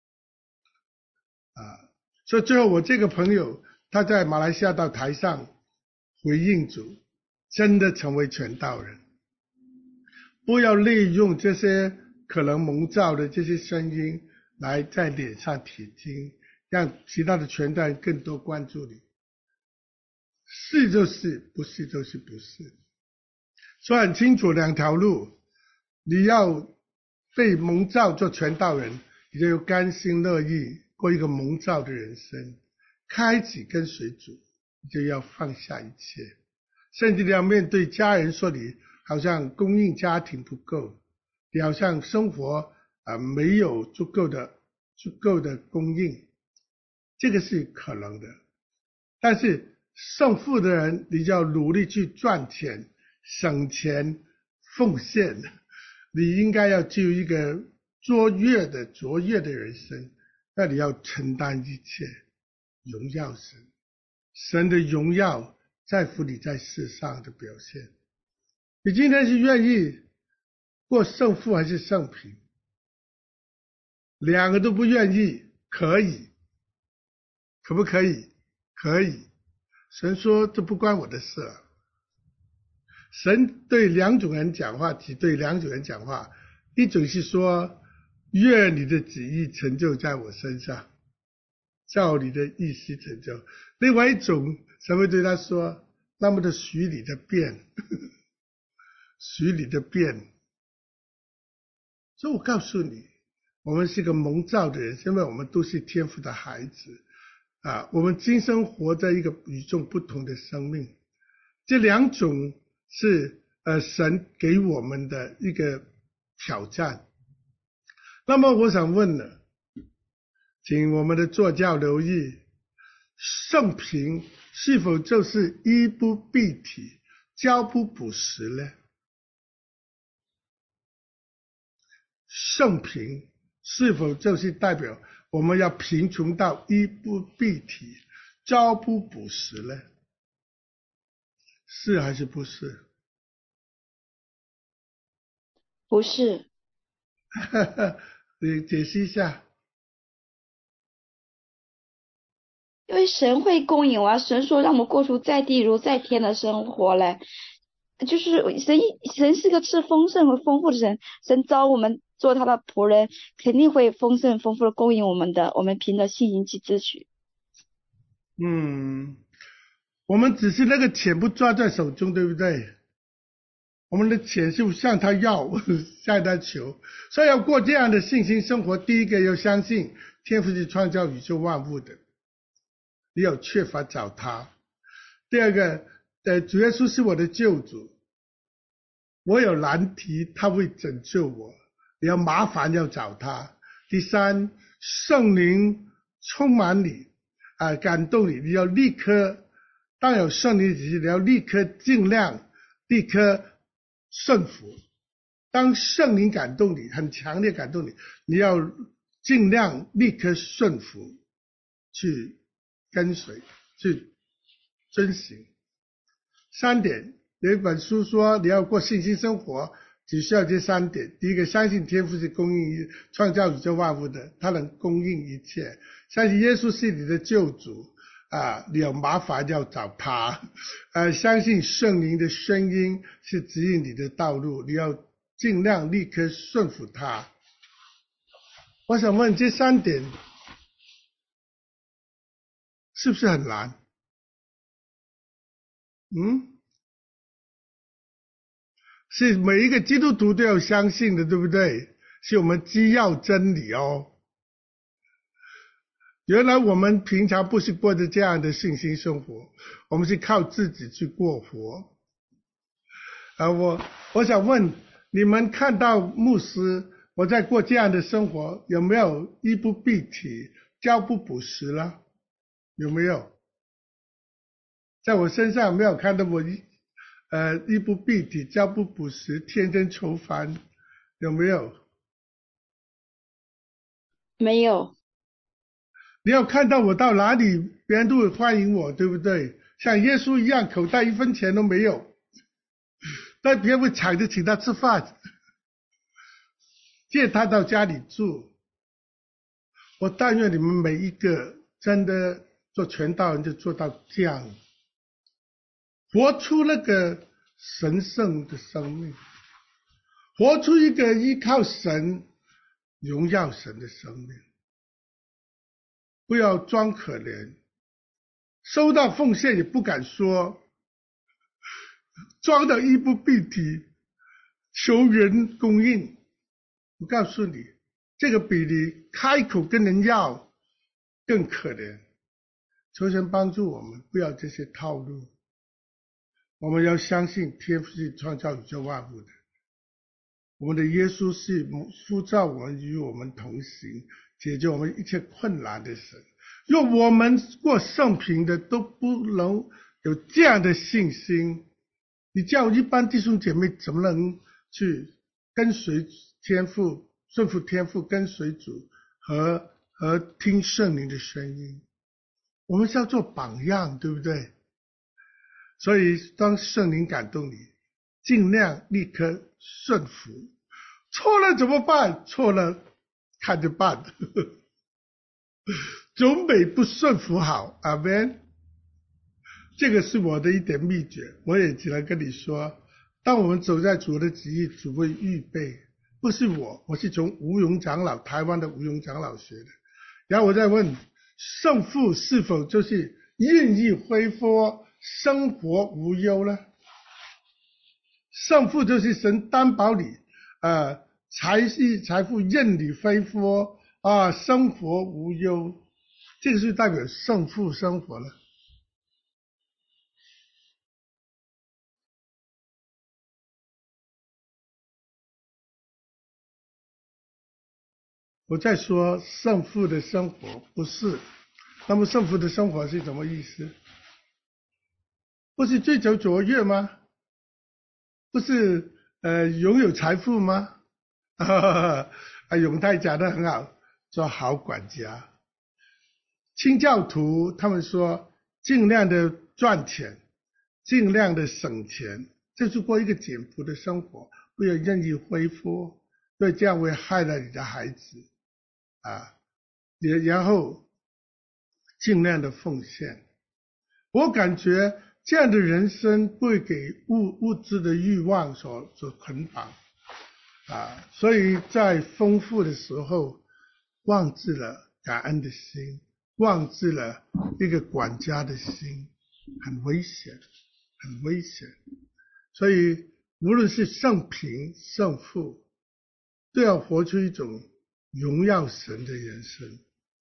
[SPEAKER 1] 所以最后我这个朋友，他在马来西亚到台上回应主，真的成为传道人。不要利用这些可能蒙召的这些声音来在脸上贴金，让其他的传道人更多关注你。是就是，不是就是不是。说很清楚两条路，你要被蒙召做传道人，你就甘心乐意过一个蒙召的人生，开始跟随主，你就要放下一切，甚至你要面对家人说你好像供应家庭不够，你好像生活没有足够的供应，这个是可能的。但是圣父的人，你就要努力去赚钱、省钱、奉献，你应该要进入一个卓越的人生，那你要承担一切，荣耀神，神的荣耀在乎你在世上的表现。你今天是愿意过圣父还是圣平？两个都不愿意，可以，可不可以？可以。神说这不关我的事了。神对两种人讲话，只对两种人讲话，一种是说愿你的旨意成就在我身上，照你的意思成就。另外一种神会对他说，那么的许你的便许你的便。所以我告诉你，我们是个蒙召的人，因为我们都是天父的孩子我们今生活在一个与众不同的生命。这两种是神给我们的一个挑战。那么我想问了，请我们的座教留意，圣平是否就是衣不蔽体，教不补实呢？圣平是否就是代表我们要贫穷到衣不蔽体，教不补实呢？是还是不是？
[SPEAKER 2] 不是。
[SPEAKER 1] 你解释一下。
[SPEAKER 2] 因为神会供应我，神说让我们过出在地如在天的生活来，就是神是个赐丰盛和丰富的神，神召我们做他的仆人，肯定会丰盛丰富的供应我们的，我们凭着信心去支取。
[SPEAKER 1] 我们只是那个钱不抓在手中，对不对？ 我们的钱就向他要，向他求。所以要过这样的信心生活，第一个要相信天父是创造宇宙万物的，你有缺乏找他。第二个，主耶稣是我的救主，我有难题他会拯救我，你要麻烦要找他。第三，圣灵充满你感动你，你要立刻，当有圣灵时，你要立刻尽量立刻顺服。当圣灵感动你，很强烈感动你，你要尽量立刻顺服，去跟随，去遵行。三点，有一本书说你要过信心生活，只需要这三点。第一个，相信天父是创造宇宙万物的，他能供应一切。相信耶稣是你的救主你有麻烦要找他。相信圣灵的声音是指引你的道路，你要尽量立刻顺服他。我想问，这三点是不是很难？是每一个基督徒都要相信的，对不对？是我们基要真理哦。原来我们平常不是过着这样的信心生活，我们是靠自己去过活。我想问你们，看到牧师我在过这样的生活，有没有衣不蔽体，交不补食了？有没有？在我身上没有看到我衣不蔽体，交不补食，天天愁烦，有没有？
[SPEAKER 2] 没有。
[SPEAKER 1] 你要看到我到哪里，别人都会欢迎我，对不对？像耶稣一样，口袋1分钱都没有，但别人会抢着请他吃饭，借他到家里住。我但愿你们每一个真的做传道人就做到这样，活出那个神圣的生命，活出一个依靠神、荣耀神的生命。不要装可怜，收到奉献也不敢说，装到衣不蔽体，求人供应。我告诉你，这个比你开口跟人要更可怜。求神帮助我们，不要这些套路。我们要相信天父是创造宇宙万物的，我们的耶稣是呼召我们与我们同行，解决我们一切困难的神。若我们过圣平的都不能有这样的信心，你叫一般弟兄姐妹怎么能去跟随天父、顺服天父、跟随主和听圣灵的声音？我们是要做榜样，对不对？所以当圣灵感动你，尽量立刻顺服。错了怎么办？错了看着办。总比不顺服好。阿们。这个是我的一点秘诀，我也只能跟你说，当我们走在主的旨意，主会预备。不是我是从吴荣长老，台湾的吴荣长老学的。然后我再问，圣父是否就是愿意恢复生活无忧呢？圣父就是神担保你财富任你恢复生活无忧，这个是代表圣父生活了。我在说圣父的生活不是，那么圣父的生活是什么意思？不是追求卓越吗？不是拥有财富吗？永泰讲得很好，做好管家。清教徒他们说尽量的赚钱，尽量的省钱，这是过一个简朴的生活，不要任意挥霍，对，这样会害了你的孩子然后尽量的奉献。我感觉这样的人生不会给物质的欲望所捆绑所以在丰富的时候忘记了感恩的心，忘记了一个管家的心，很危险，很危险。所以无论是圣贫圣富，都要活出一种荣耀神的人生。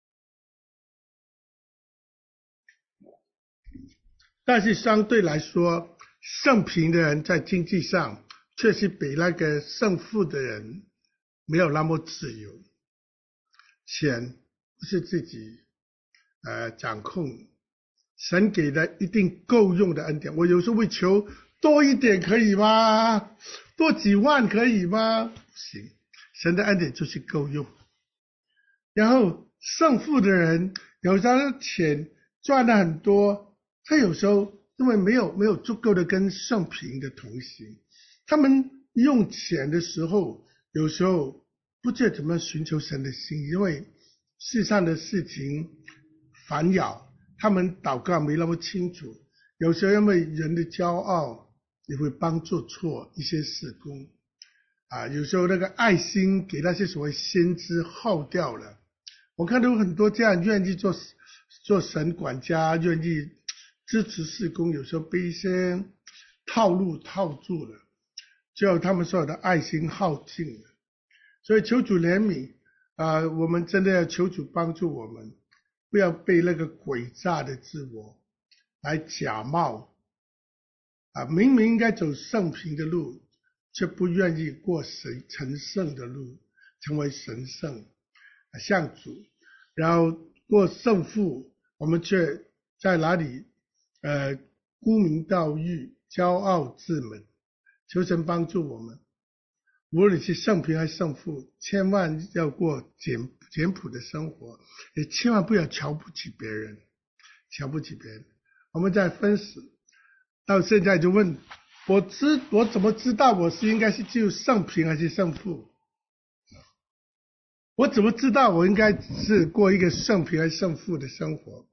[SPEAKER 1] 但是相对来说，圣贫的人在经济上确实比那个圣富的人没有那么自由。钱不是自己掌控，神给的一定够用的恩典。我有时候会求多一点可以吗？多几万可以吗？不行，神的恩典就是够用。然后圣富的人有时候钱赚了很多，他有时候因为没有足够的跟圣贫的同行，他们用钱的时候有时候不知道怎么寻求神的心意，因为世上的事情烦扰，他们祷告没那么清楚，有时候因为人的骄傲也会帮助错一些事工有时候那个爱心给那些所谓先知耗掉了。我看到有很多这样愿意做神管家，愿意支持事工，有时候被一些套路套住了，最后他们所有的爱心耗尽了。所以求主怜悯我们真的要求主帮助我们，不要被那个诡诈的自我来假冒明明应该走圣平的路，却不愿意过成圣的路，成为神圣像主，然后过圣父，我们却在哪里沽名钓誉，骄傲自满。求神帮助我们，无论是圣贫还是圣富，千万要过简朴的生活，也千万不要瞧不起别人。我们在分析到现在就问我怎么知道我是应该是进入圣贫还是圣富？我怎么知道我应该是过一个圣贫还是圣富的生活？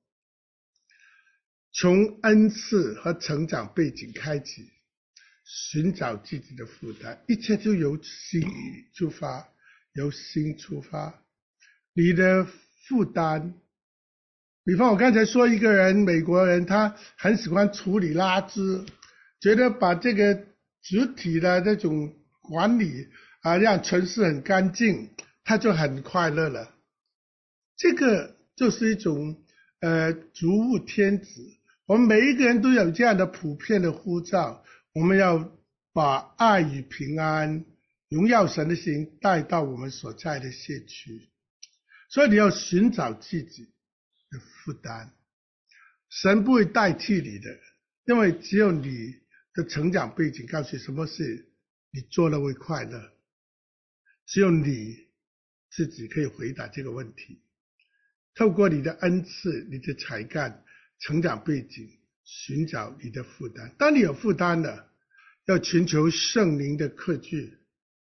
[SPEAKER 1] 从恩赐和成长背景开启，寻找自己的负担，一切就由心出发，由心出发。你的负担，比方我刚才说一个人，美国人，他很喜欢处理垃圾，觉得把这个集体的这种管理让城市很干净，他就很快乐了。这个就是一种逐物天子。我们每一个人都有这样的普遍的呼召，我们要把爱与平安、荣耀神的心带到我们所在的社区。所以你要寻找自己的负担，神不会代替你的，因为只有你的成长背景告诉你什么事你做了会快乐，只有你自己可以回答这个问题。透过你的恩赐、你的才干、成长背景，寻找你的负担。当你有负担了，要寻求圣灵的客据，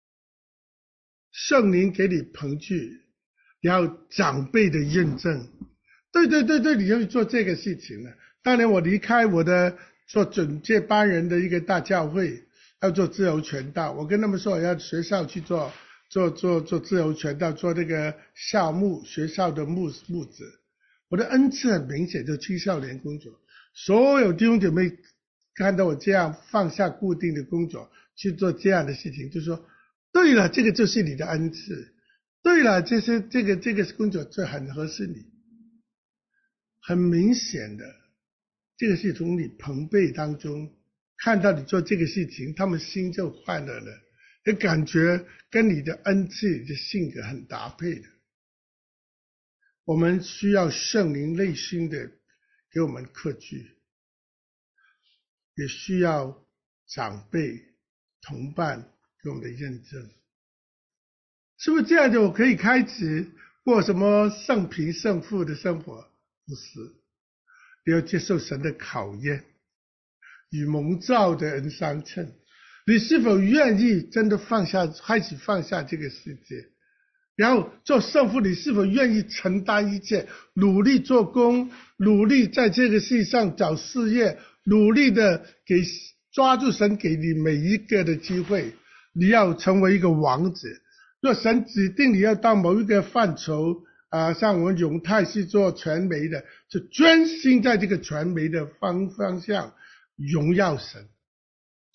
[SPEAKER 1] 圣灵给你凭据，然后长辈的认证。对，你要做这个事情了。当年我离开我的做准接班人的一个大教会，要做自由传道，我跟他们说我要学校去做自由传道，做那个校牧，学校的牧子。我的恩赐很明显，就青少年工作。所有弟兄姐妹看到我这样放下固定的工作去做这样的事情，就说对了，这个就是你的恩赐，对了，这个工作这很合适你。很明显的，这个是从你朋辈当中看到你做这个事情，他们心就快乐了，也感觉跟你的恩赐、你的性格很搭配的。我们需要圣灵内心的给我们客据，也需要长辈、同伴给我们的认证。是不是这样就可以开始过什么圣贫圣富的生活？不是，你要接受神的考验，与蒙召的人相称。你是否愿意真的开始放下这个世界，然后做圣父？你是否愿意承担一切，努力做工，努力在这个世上找事业，努力的抓住神给你每一个的机会？你要成为一个王子。若神指定你要到某一个范畴像我们永泰是做传媒的，就专心在这个传媒的方向荣耀神，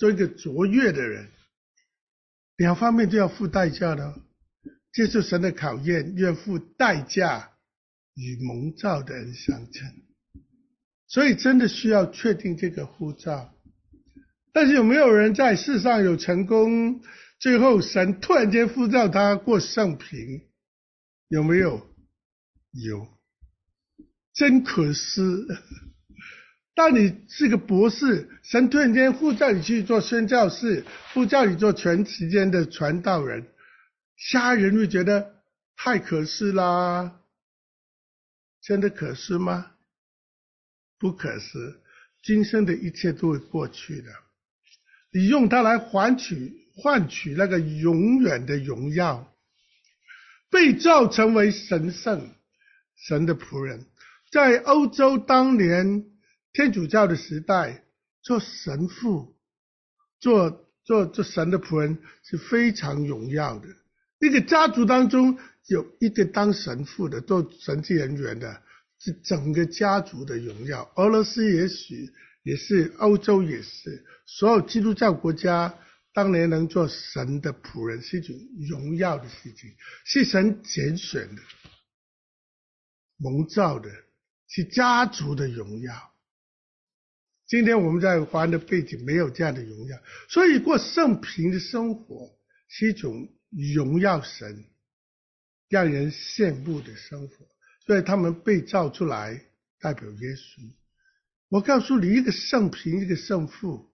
[SPEAKER 1] 做一个卓越的人，两方面都要付代价的，接受神的考验，愿付代价与蒙召的人相称。所以真的需要确定这个呼召。但是有没有人在世上有成功，最后神突然间呼召他过圣平？有没有？有。真可思。当你是个博士，神突然间呼召你去做宣教士，呼召你做全时间的传道人，瞎人会觉得太可思啦。真的可思吗？不可思。今生的一切都会过去的，你用它来换取那个永远的荣耀，被造成为神圣神的仆人。在欧洲当年天主教的时代，做神父做神的仆人是非常荣耀的。一个家族当中有一个当神父的，做神职人员的，是整个家族的荣耀。俄罗斯也许也是，欧洲也是，所有基督教国家当年能做神的仆人是一种荣耀的事情，是神拣选的、蒙召的，是家族的荣耀。今天我们在华人的背景没有这样的荣耀，所以过圣平的生活是一种荣耀神、让人羡慕的生活。所以他们被造出来代表耶稣。我告诉你，一个圣平，一个圣父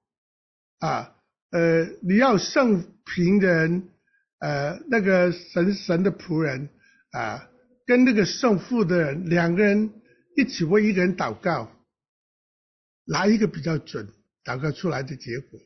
[SPEAKER 1] 你要圣平的人，那个神的仆人跟那个圣父的人，两个人一起为一个人祷告，哪一个比较准？祷告出来的结果，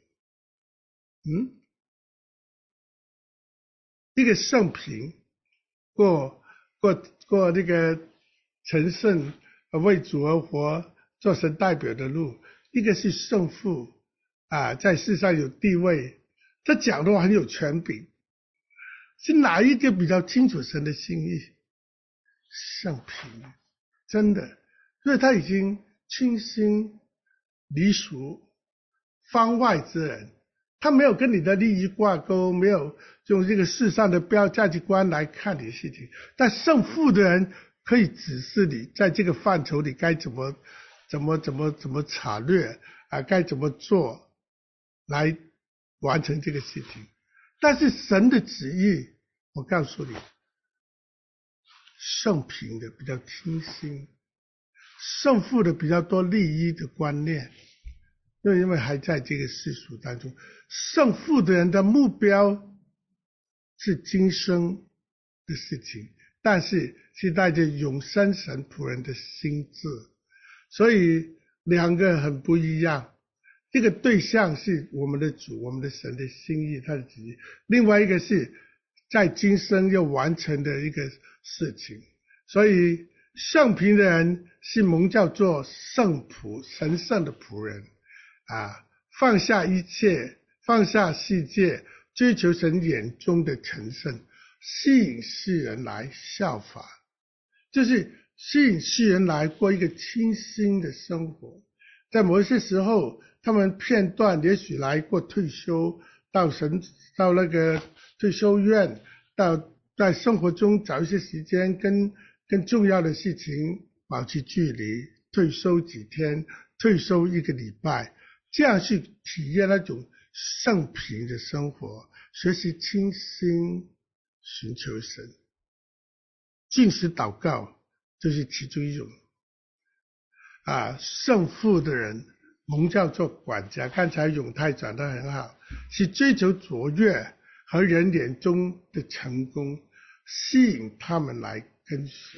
[SPEAKER 1] 一个圣平过那个成圣为主而活，做神代表的路；一个是圣父在世上有地位，他讲的话很有权柄。是哪一个比较清楚神的心意？圣平，真的，所以他已经清心离俗，方外之人，他没有跟你的利益挂钩，没有用这个世上的价值观来看你的事情。但圣父的人可以指示你在这个范畴里该怎么查略该怎么做来完成这个事情。但是神的旨意，我告诉你，圣平的比较清新，圣父的比较多利益的观念，因为还在这个世俗当中。圣父的人的目标是今生的事情，但是是带着永生神仆人的心智，所以两个很不一样。这个对象是我们的主，我们的神的心意，他的旨意；另外一个是在今生要完成的一个事情。所以圣平的人是蒙叫做圣仆，神圣的仆人放下一切，放下世界，追求神眼中的成圣，吸引世人来效法，就是吸引世人来过一个清新的生活。在某一些时候，他们片段也许来过退休，到那个退休院，在生活中找一些时间跟重要的事情保持距离，退休几天，退休一个礼拜，这样去体验那种圣平的生活，学习清心，寻求神。禁食祷告就是其中一种圣父的人蒙叫做管家，刚才永泰讲得很好，是追求卓越和人眼中的成功，吸引他们来跟随。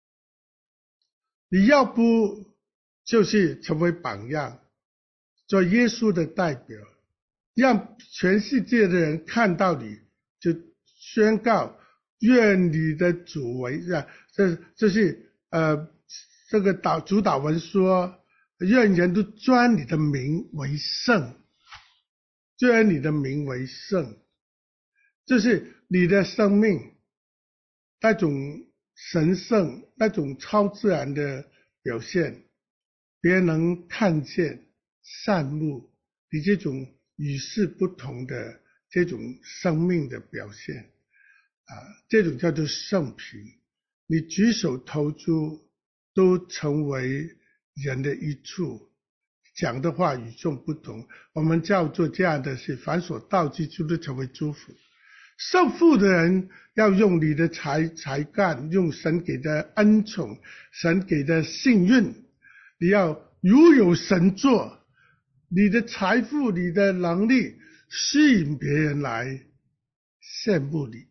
[SPEAKER 1] 你要不就是成为榜样，做耶稣的代表，让全世界的人看到你，就宣告愿你的主为这是这个主祷文说，愿人都尊你的名为圣，尊你的名为圣，就是你的生命那种神圣，那种超自然的表现，别人能看见、善慕你这种与世不同的这种生命的表现这种叫做圣平。你举手投足都成为人的益处，讲的话与众不同，我们叫做这样的是凡所道之处都成为祝福。胜负的人要用你的才干，用神给的恩宠，神给的幸运，你要如有神作，你的财富，你的能力吸引别人来羡慕你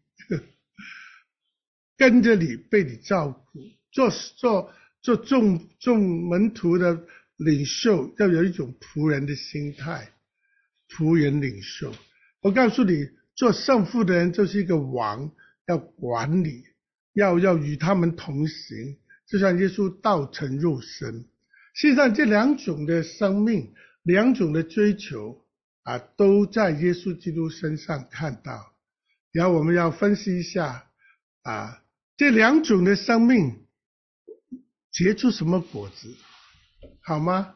[SPEAKER 1] 跟着你，被你照顾，做众门徒的领袖，要有一种仆人的心态，仆人领袖。我告诉你，做圣父的人就是一个王，要管理，要与他们同行，就像耶稣道成肉身。实际上这两种的生命，两种的追求都在耶稣基督身上看到。然后我们要分析一下这两种的生命结出什么果子，好吗？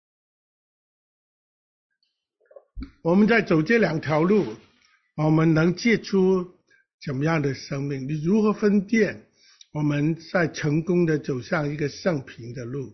[SPEAKER 1] 我们在走这两条路，我们能结出怎么样的生命？你如何分辨我们在成功的走向一个圣平的路？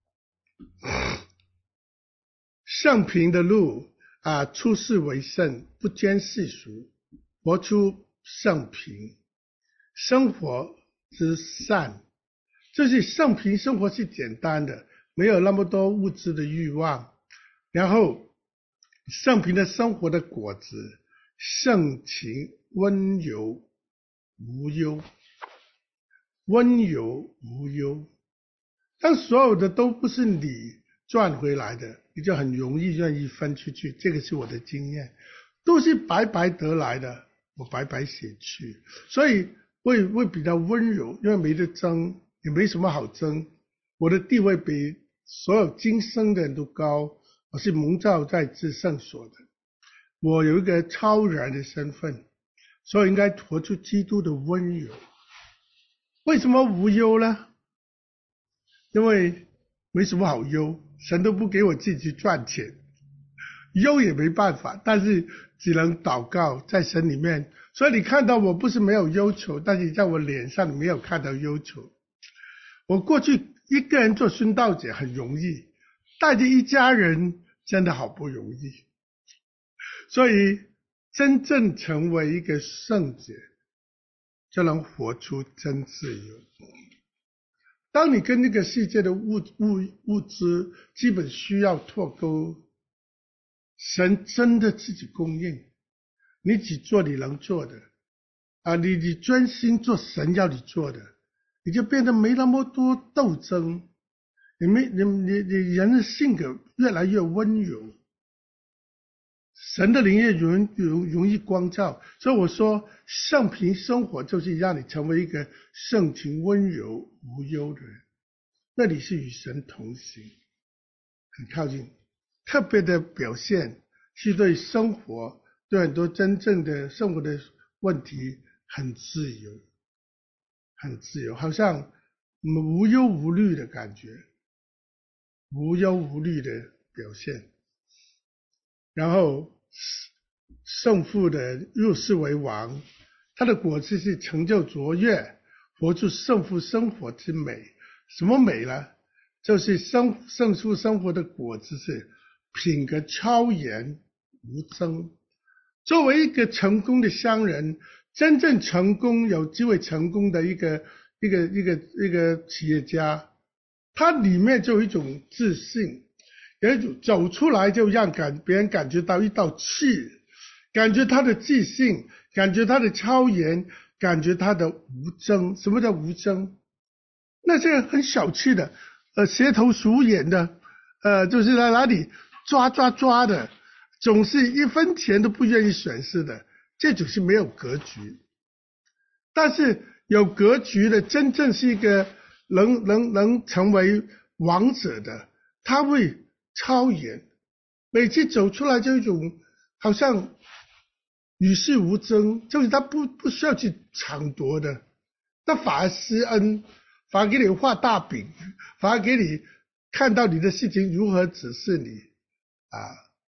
[SPEAKER 1] 圣平的路出世为圣，不兼世俗，活出圣平，生活之善。就是圣平生活是简单的，没有那么多物质的欲望。然后圣平的生活的果子，圣情温柔无忧，温柔无忧。当所有的都不是你赚回来的，你就很容易愿意分出去，这个是我的经验，都是白白得来的，我白白写去，所以会比较温柔，因为没得争，也没什么好争。我的地位比所有今生的人都高，我是蒙召在至圣所的，我有一个超然的身份，所以应该活出基督的温柔。为什么无忧呢？因为没什么好忧，神都不给我自己去赚钱，忧也没办法，但是只能祷告在神里面。所以你看到我不是没有忧愁，但是在我脸上你没有看到忧愁。我过去一个人做殉道者很容易，带着一家人真的好不容易。所以真正成为一个圣者，就能活出真自由。当你跟那个世界的物质基本需要脱钩，神真的自己供应，你只做你能做的你专心做神要你做的，你就变得没那么多斗争，你人的性格越来越温柔，神的灵也容易光照。所以我说圣平生活就是让你成为一个圣情温柔无忧的人，那你是与神同行，很靠近。特别的表现是对生活，对很多真正的生活的问题很自由，很自由，好像无忧无虑的感觉，无忧无虑的表现。然后圣父的入世为王，他的果子是成就卓越，活出圣父生活之美。什么美呢？就是圣父生活的果子是品格超然无争。作为一个成功的商人，真正成功有机会成功的一个企业家，他里面就有一种自信，有一种走出来就让别人感觉到一道气，感觉他的自信，感觉他的超然，感觉他的无争。什么叫无争？那些很小气的斜头鼠眼的就是在哪里抓的，总是一分钱都不愿意损失的，这种是没有格局。但是有格局的，真正是一个能成为王者的，他会超然，每次走出来就一种好像与世无争，就是他不需要去抢夺的，那反而施恩，反而给你画大饼，反而给你看到你的事情如何指示你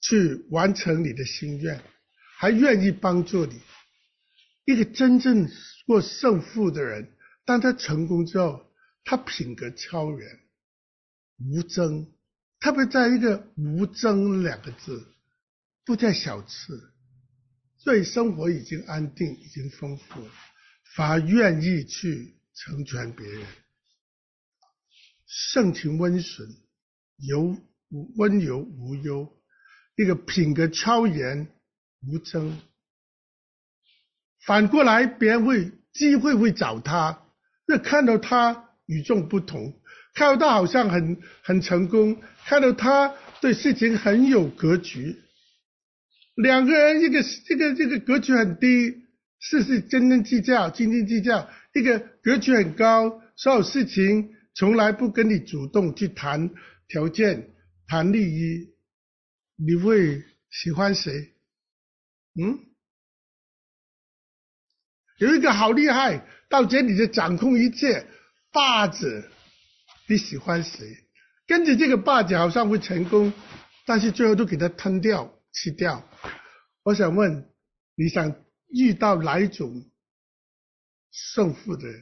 [SPEAKER 1] 去完成你的心愿，还愿意帮助你。一个真正过胜负的人，当他成功之后，他品格超然，无争，特别在一个无争两个字，不再小次，所以生活已经安定，已经丰富了，反而愿意去成全别人。盛情温顺，温柔无忧，一个品格超然，无争。反过来，别人机会会找他，因为看到他与众不同，看到他好像很成功，看到他对事情很有格局。两个人，一个格局很低，事斤斤计较，一个格局很高，所有事情从来不跟你主动去谈条件、谈利益，你会喜欢谁？有一个好厉害，到这里就掌控一切，霸子，你喜欢谁？跟着这个霸子好像会成功，但是最后都给他吞掉、吃掉。我想问，你想遇到哪一种胜负的人？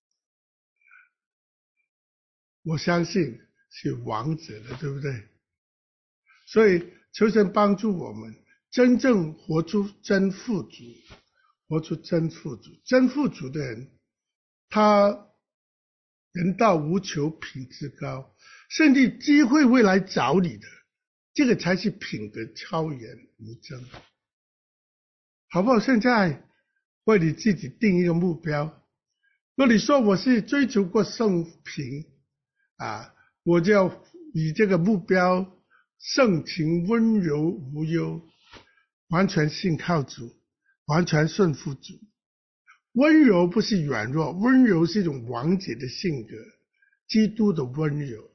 [SPEAKER 1] 我相信是王者的，对不对？所以求神帮助我们真正活出真富足。活出真富足，真富足的人，他人道无求，品质高，甚至机会会来找你的，这个才是品格超然无争，好不好？现在为你自己定一个目标。如果你说我是追求过圣平我就要以这个目标，盛情温柔无忧，完全信靠主，完全顺服主。温柔不是软弱，温柔是一种王者的性格，基督的温柔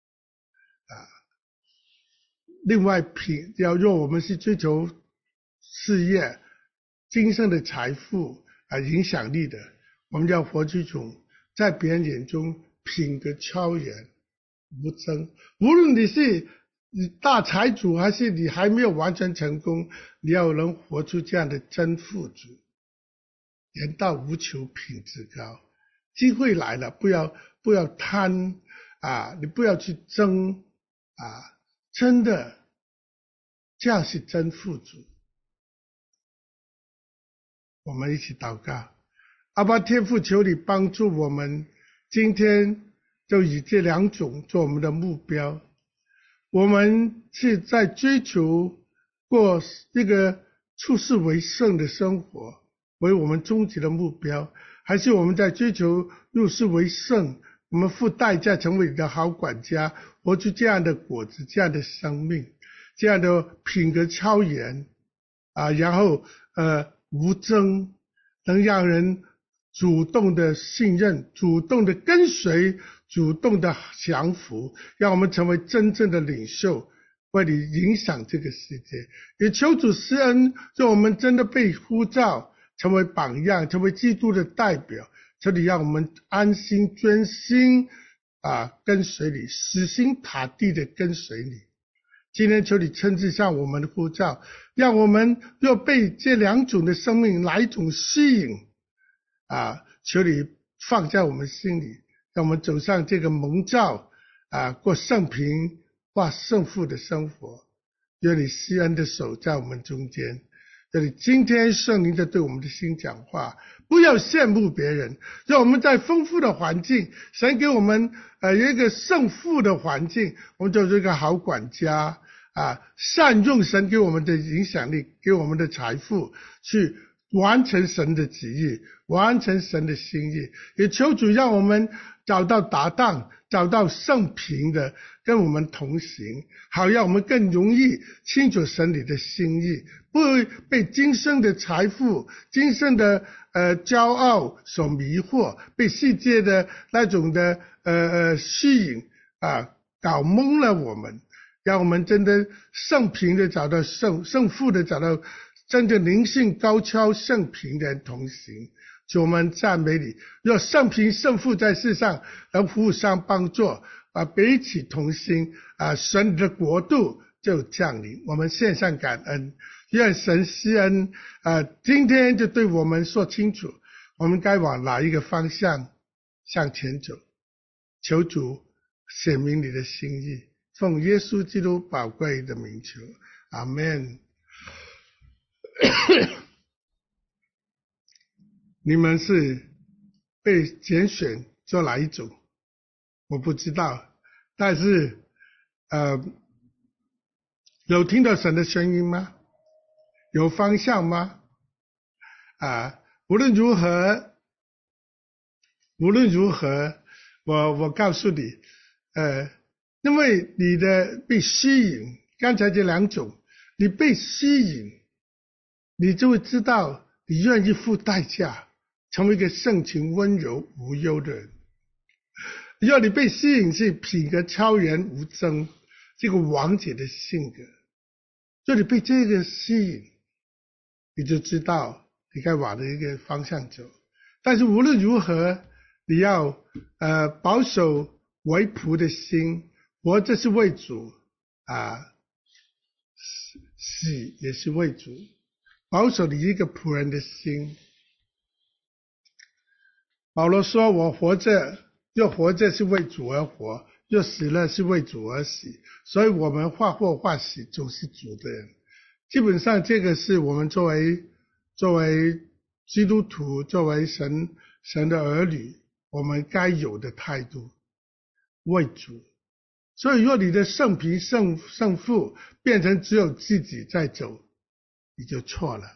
[SPEAKER 1] 另外若我们是追求事业、今生的财富影响力的，我们要活出一种在别人眼中品格超然无争。无论你是大财主还是你还没有完全成功，你要能活出这样的真富足，人道无求，品质高。机会来了，不要贪你不要去争真的这样是真富足。我们一起祷告。阿爸天父，求你帮助我们，今天就以这两种做我们的目标。我们是在追求过一个处世为圣的生活为我们终极的目标，还是我们在追求入世为圣，我们付代价成为你的好管家，活出这样的果子，这样的生命，这样的品格超然然后无争，能让人主动的信任，主动的跟随，主动的降服，让我们成为真正的领袖，为你影响这个世界。也求主施恩，让我们真的被呼召成为榜样，成为基督的代表。求你让我们安心专心跟随你，死心塌地的跟随你。今天求你亲自向我们的呼召，让我们若被这两种的生命哪一种吸引求你放在我们心里，让我们走上这个蒙召过圣平或圣父的生活。愿你施恩的手在我们中间，愿你今天圣灵的对我们的心讲话，不要羡慕别人，让我们在丰富的环境，神给我们有一个圣父的环境，我们就是一个好管家善用神给我们的影响力，给我们的财富，去完成神的旨意，完成神的心意。也求主让我们找到搭档，找到圣平的跟我们同行，好让我们更容易清楚神里的心意，不会被今生的财富、今生的骄傲所迷惑，被世界的那种的吸引搞懵了我们，让我们真的圣平的找到圣父的找到真正灵性高超圣平的人同行。主，我们赞美你，若圣平圣父在世上能互相帮助彼此同心神的国度就降临。我们献上感恩，愿神施恩今天就对我们说清楚，我们该往哪一个方向向前走。求主显明你的心意，奉耶稣基督宝贵的名求，阿们。你们是被拣选做哪一种？我不知道，但是有听到神的声音吗？有方向吗？无论如何，我告诉你，因为你的被吸引，刚才这两种，你被吸引，你就会知道你愿意付代价，成为一个性情温柔无忧的人。要你被吸引是品格超然无争，这个王者的性格。就你被这个吸引，你就知道你该往的一个方向走。但是无论如何，你要保守为仆的心，活着是为主死也是为主，保守你一个仆人的心。保罗说，我活着若活着是为主而活，若死了是为主而死，所以我们或活或死总是主的人。基本上这个是我们作为基督徒，作为神的儿女，我们该有的态度，为主。所以若你的胜平胜负变成只有自己在走，你就错了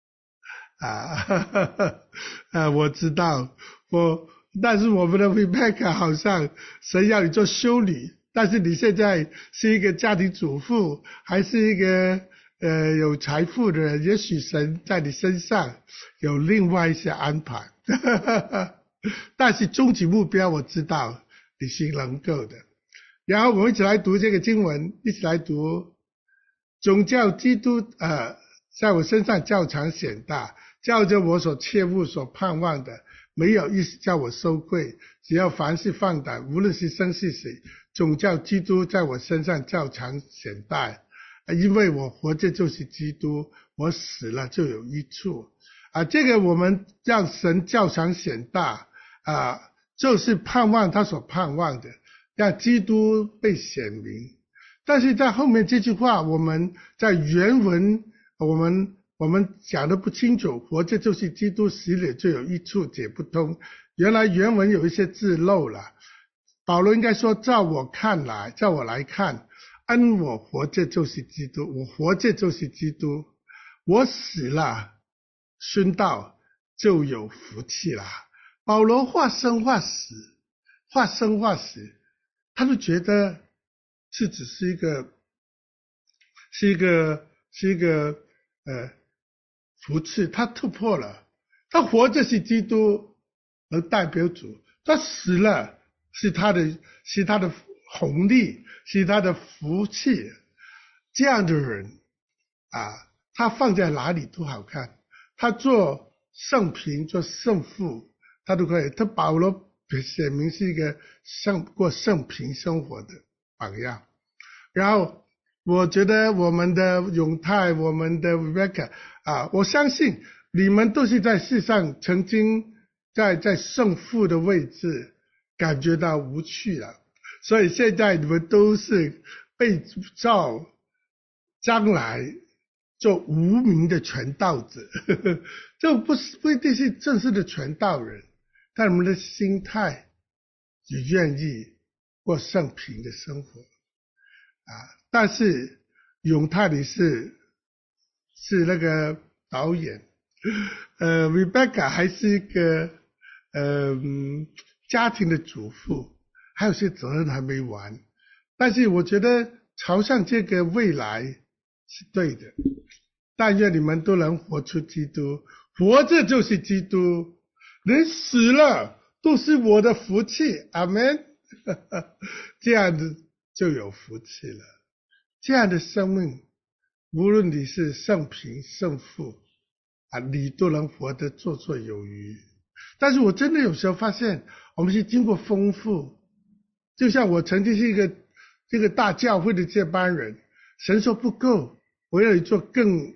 [SPEAKER 1] 我知道但是我们的 Rebecca 好像神要你做修女，但是你现在是一个家庭主妇，还是一个有财富的人，也许神在你身上有另外一些安排但是终极目标我知道你是能够的。然后我们一起来读这个经文，一起来读。总叫基督在我身上较常显大，照着我所切慕所盼望的，没有意思叫我羞愧，只要凡事放胆，无论是生是死，总叫基督在我身上较常显大。因为我活着就是基督，我死了就有益处这个我们让神较常显大就是盼望他所盼望的，让基督被显明。但是在后面这句话，我们在原文我们讲得不清楚，活着就是基督，死了就有益处，解不通。原来原文有一些字漏了，保罗应该说，照我来看，按我活着就是基督，我活着就是基督，我死了殉道就有福气了。保罗话生话死，他就觉得是只是一个福气，他突破了。他活着是基督，能代表主；他死了是他的红利，是他的福气。这样的人他放在哪里都好看。他做圣平，做圣父，他都可以。他保罗显明是一个过圣平生活的榜样。然后我觉得我们的永泰，我们的 Rebecca 我相信你们都是在世上曾经在圣父的位置感觉到无趣了，所以现在你们都是被召将来做无名的传道者就不一定是正式的传道人，但你们的心态也愿意过圣平的生活但是永泰你是那个导演Rebecca 还是一个家庭的主妇，还有些责任还没完。但是我觉得朝向这个未来是对的，但愿你们都能活出基督，活着就是基督，人死了都是我的福气，阿们这样子就有福气了。这样的生命，无论你是圣平圣父你都能活得绰绰有余。但是我真的有时候发现，我们是经过丰富，就像我曾经是这个大教会的接班人， 神说不够，我要你做更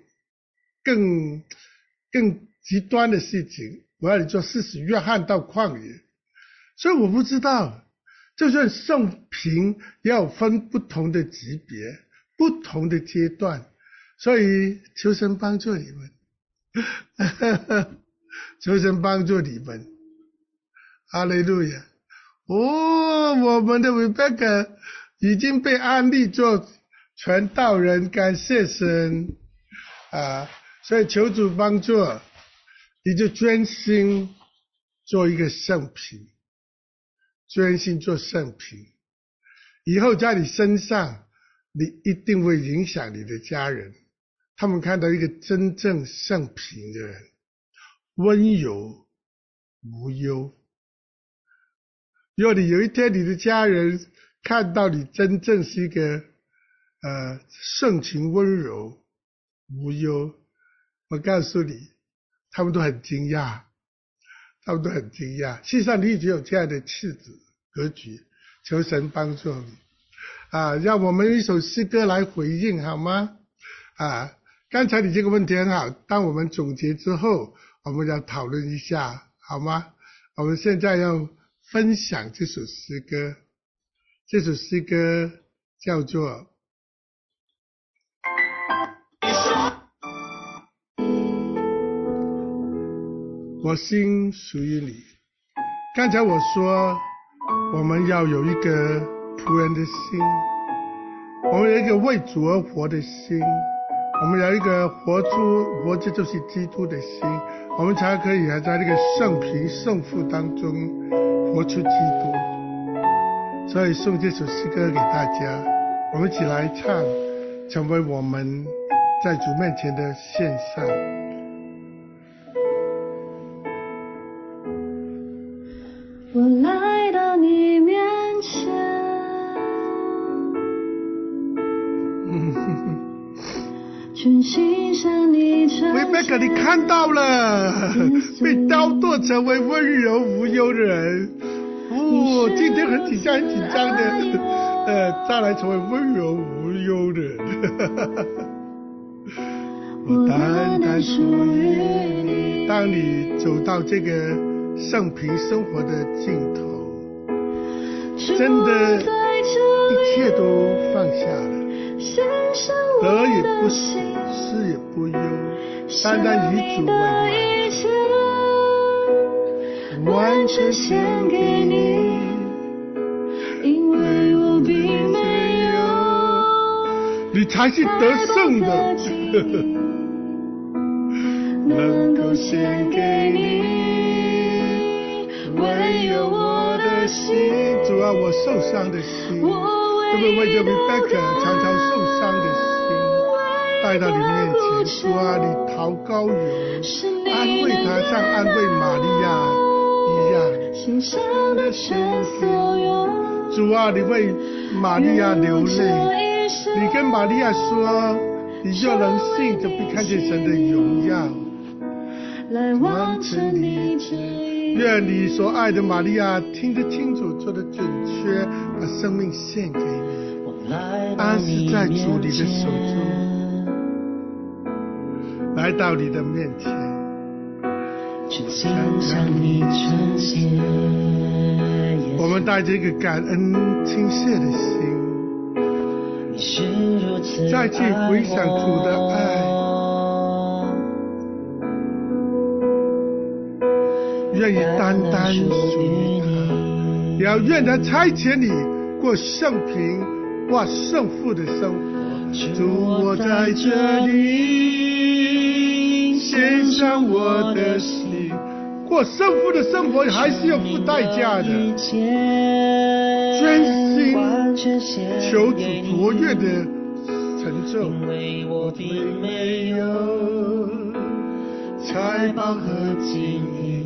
[SPEAKER 1] 极端的事情，我要你做施洗约翰到旷野。所以我不知道，就算圣平也有分不同的级别，不同的阶段，所以求神帮助你们求神帮助你们，哈利路亚。我们的 Rebecca 已经被安立做传道人，感谢神所以求主帮助，你就专心做一个圣品，专心做圣品，以后在你身上，你一定会影响你的家人，他们看到一个真正圣品的人，温柔无忧。若你有一天你的家人看到你真正是一个盛情温柔无忧，我告诉你，他们都很惊讶，事实上你已经有这样的气质格局，求神帮助你让我们用一首诗歌来回应好吗？刚才你这个问题很好，当我们总结之后，我们要讨论一下好吗？我们现在要分享这首诗歌，这首诗歌叫做我心属于你。刚才我说我们要有一个仆人的心，我们有一个为主而活的心，我们有一个活着就是基督的心，我们才可以在这个圣平圣父当中活出基督。所以送这首诗歌给大家，我们一起来唱，成为我们在主面前的献上。
[SPEAKER 6] 我来到你面前，全心向你呈现。
[SPEAKER 1] Rebecca， 你看到了，被雕琢成为温柔无忧的人。今天很紧张的，再来成为温柔无忧的人。我单单属于你。当你走到这个圣平生活的尽头，真的一切都放下了，得也不失，失也不忧，单单以主为
[SPEAKER 6] 满，完全献给你，因为我并没有
[SPEAKER 1] 你才是得胜的
[SPEAKER 6] 能够献给你，唯有我的心。
[SPEAKER 1] 主啊，我受伤的心，特别为着 Rebecca 常常受伤的心带到你面前。主啊，你陶膏油安慰他，像安慰玛利亚一样。
[SPEAKER 6] 心上的全所有，
[SPEAKER 1] 主啊，你为玛利亚流泪，你跟玛利亚说，你若能信，就必看见神的荣耀，
[SPEAKER 6] 来完成你旨意。
[SPEAKER 1] 愿你所爱的玛利亚听得清楚，做得准确，把生命献给你，安息在主你的手中，来到你的面前，
[SPEAKER 6] 全心向你呈现。
[SPEAKER 1] 我们带着一个感恩倾泻的心，再去回想主的爱，愿意单单属于他，也要愿他差遣你过圣平过圣父的生活。主，我在这里献上我的心，过圣父的生活还是要付代价的，专心求主卓越的成就。我并没有财宝和金银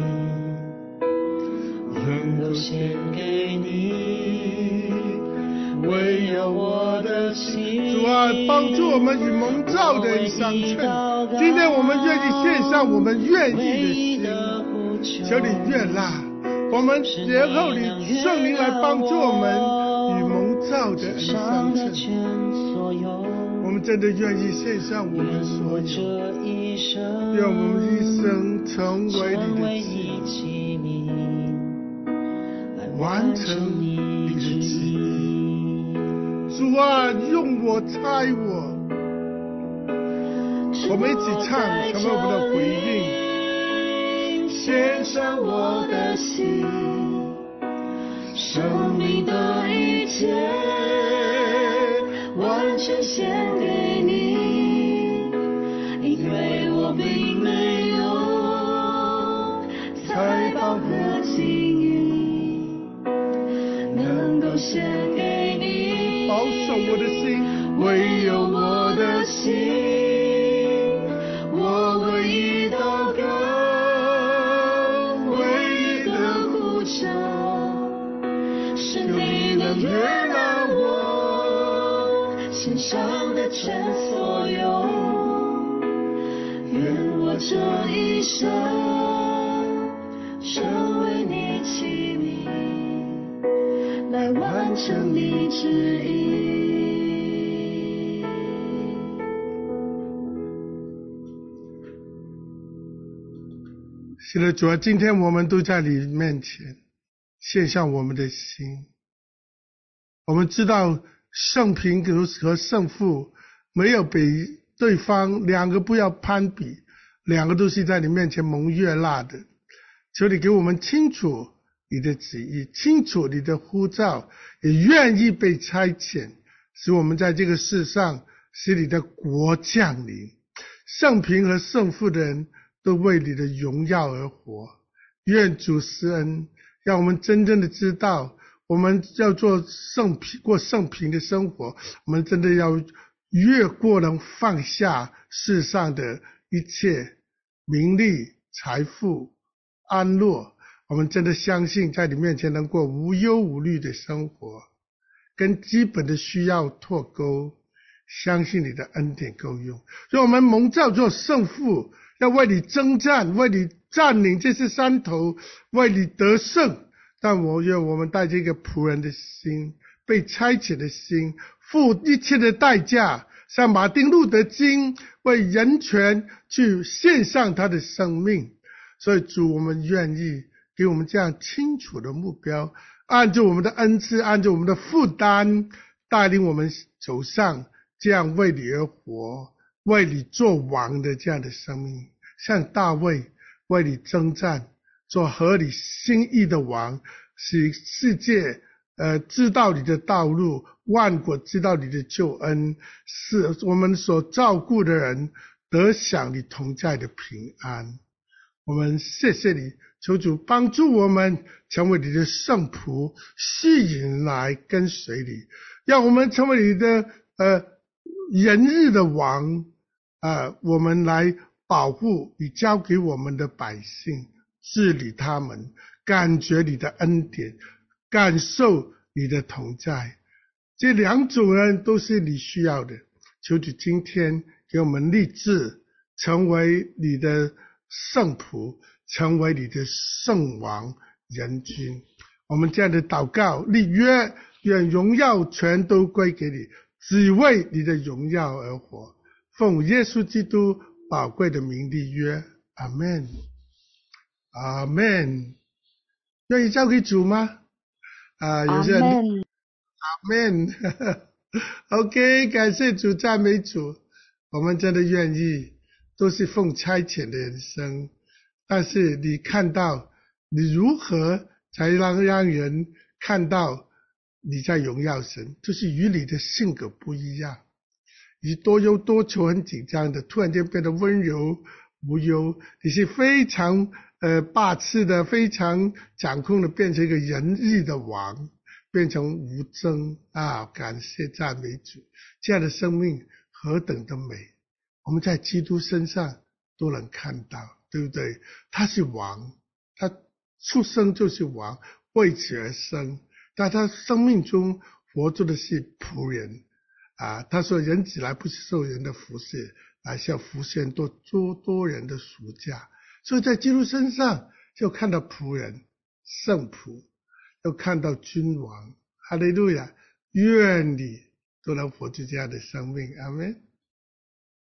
[SPEAKER 1] 能够献给你，唯有我的心。主啊，帮助我们与蒙召的人相称。今天我们愿意献上我们愿意的心，求你悦纳我们，然后你圣灵来帮助我们与蒙召的人相称。 我们真的愿意献上我们所有，愿我们一生成为你的器皿，来完成你的旨意。主啊，用我差我，我们一起唱，成为我们的回应。献上我的心，生命的一切完全献给你，因为我并没有财宝和金银能够献给你，保守我的心，唯有我的心，我唯一祷告，唯一的呼求，是你能悦纳我献上的全所有，愿我这一生成为你器皿，来完成你旨意。是的，主啊，今天我们都在你面前献上我们的心。我们知道胜平和胜负没有比对方，两个不要攀比，两个都是在你面前蒙悦纳的。求你给我们清楚你的旨意，清楚你的呼召，也愿意被差遣，使我们在这个世上使你的国降临。胜平和胜负的人都为你的荣耀而活。愿主施恩，让我们真正的知道，我们要过胜平的生活，我们真的要越过能放下世上的一切名利、财富、安乐，我们真的相信在你面前能过无忧无虑的生活，跟基本的需要脱钩，相信你的恩典够用。所以我们蒙召做胜负，要为你征战，为你占领这些山头，为你得胜。但愿我们带着一个仆人的心，被差遣的心，付一切的代价，像马丁路德金为人权去献上他的生命。所以主，我们愿意给我们这样清楚的目标，按照我们的恩赐，按照我们的负担，带领我们走上这样为你而活，为你做王的这样的生命，像大卫为你征战，做合你心意的王，使世界知道你的道路，万国知道你的救恩，使我们所照顾的人得享你同在的平安。我们谢谢你，求主帮助我们成为你的圣仆，吸引来跟随你，让我们成为你的人日的王，我们来保护你交给我们的百姓，治理他们，感觉你的恩典，感受你的同在。这两种人都是你需要的，求主今天给我们立志成为你的圣仆，成为你的圣王人君。我们这样的祷告立约，愿荣耀全都归给你，只为你的荣耀而活，奉耶稣基督宝贵的名立约，阿们，阿们。愿意交给主吗？有些人阿们OK， 感谢主，赞美主。我们真的愿意，都是奉差遣的人生，但是你看到你如何才让人看到你在荣耀神，就是与你的性格不一样，你多忧多求，很紧张的，突然间变得温柔无忧，你是非常霸气的，非常掌控的，变成一个仁义的王，变成无争感谢赞美主，这样的生命何等的美，我们在基督身上都能看到，对不对？他是王，他出生就是王，为此而生，但他生命中活出的是仆人他说人子来不是受人的服侍，而是要服侍多人的赎价。所以在基督身上就看到仆人、圣仆，又看到君王。哈利路亚！愿你都能活出这样的生命。阿们。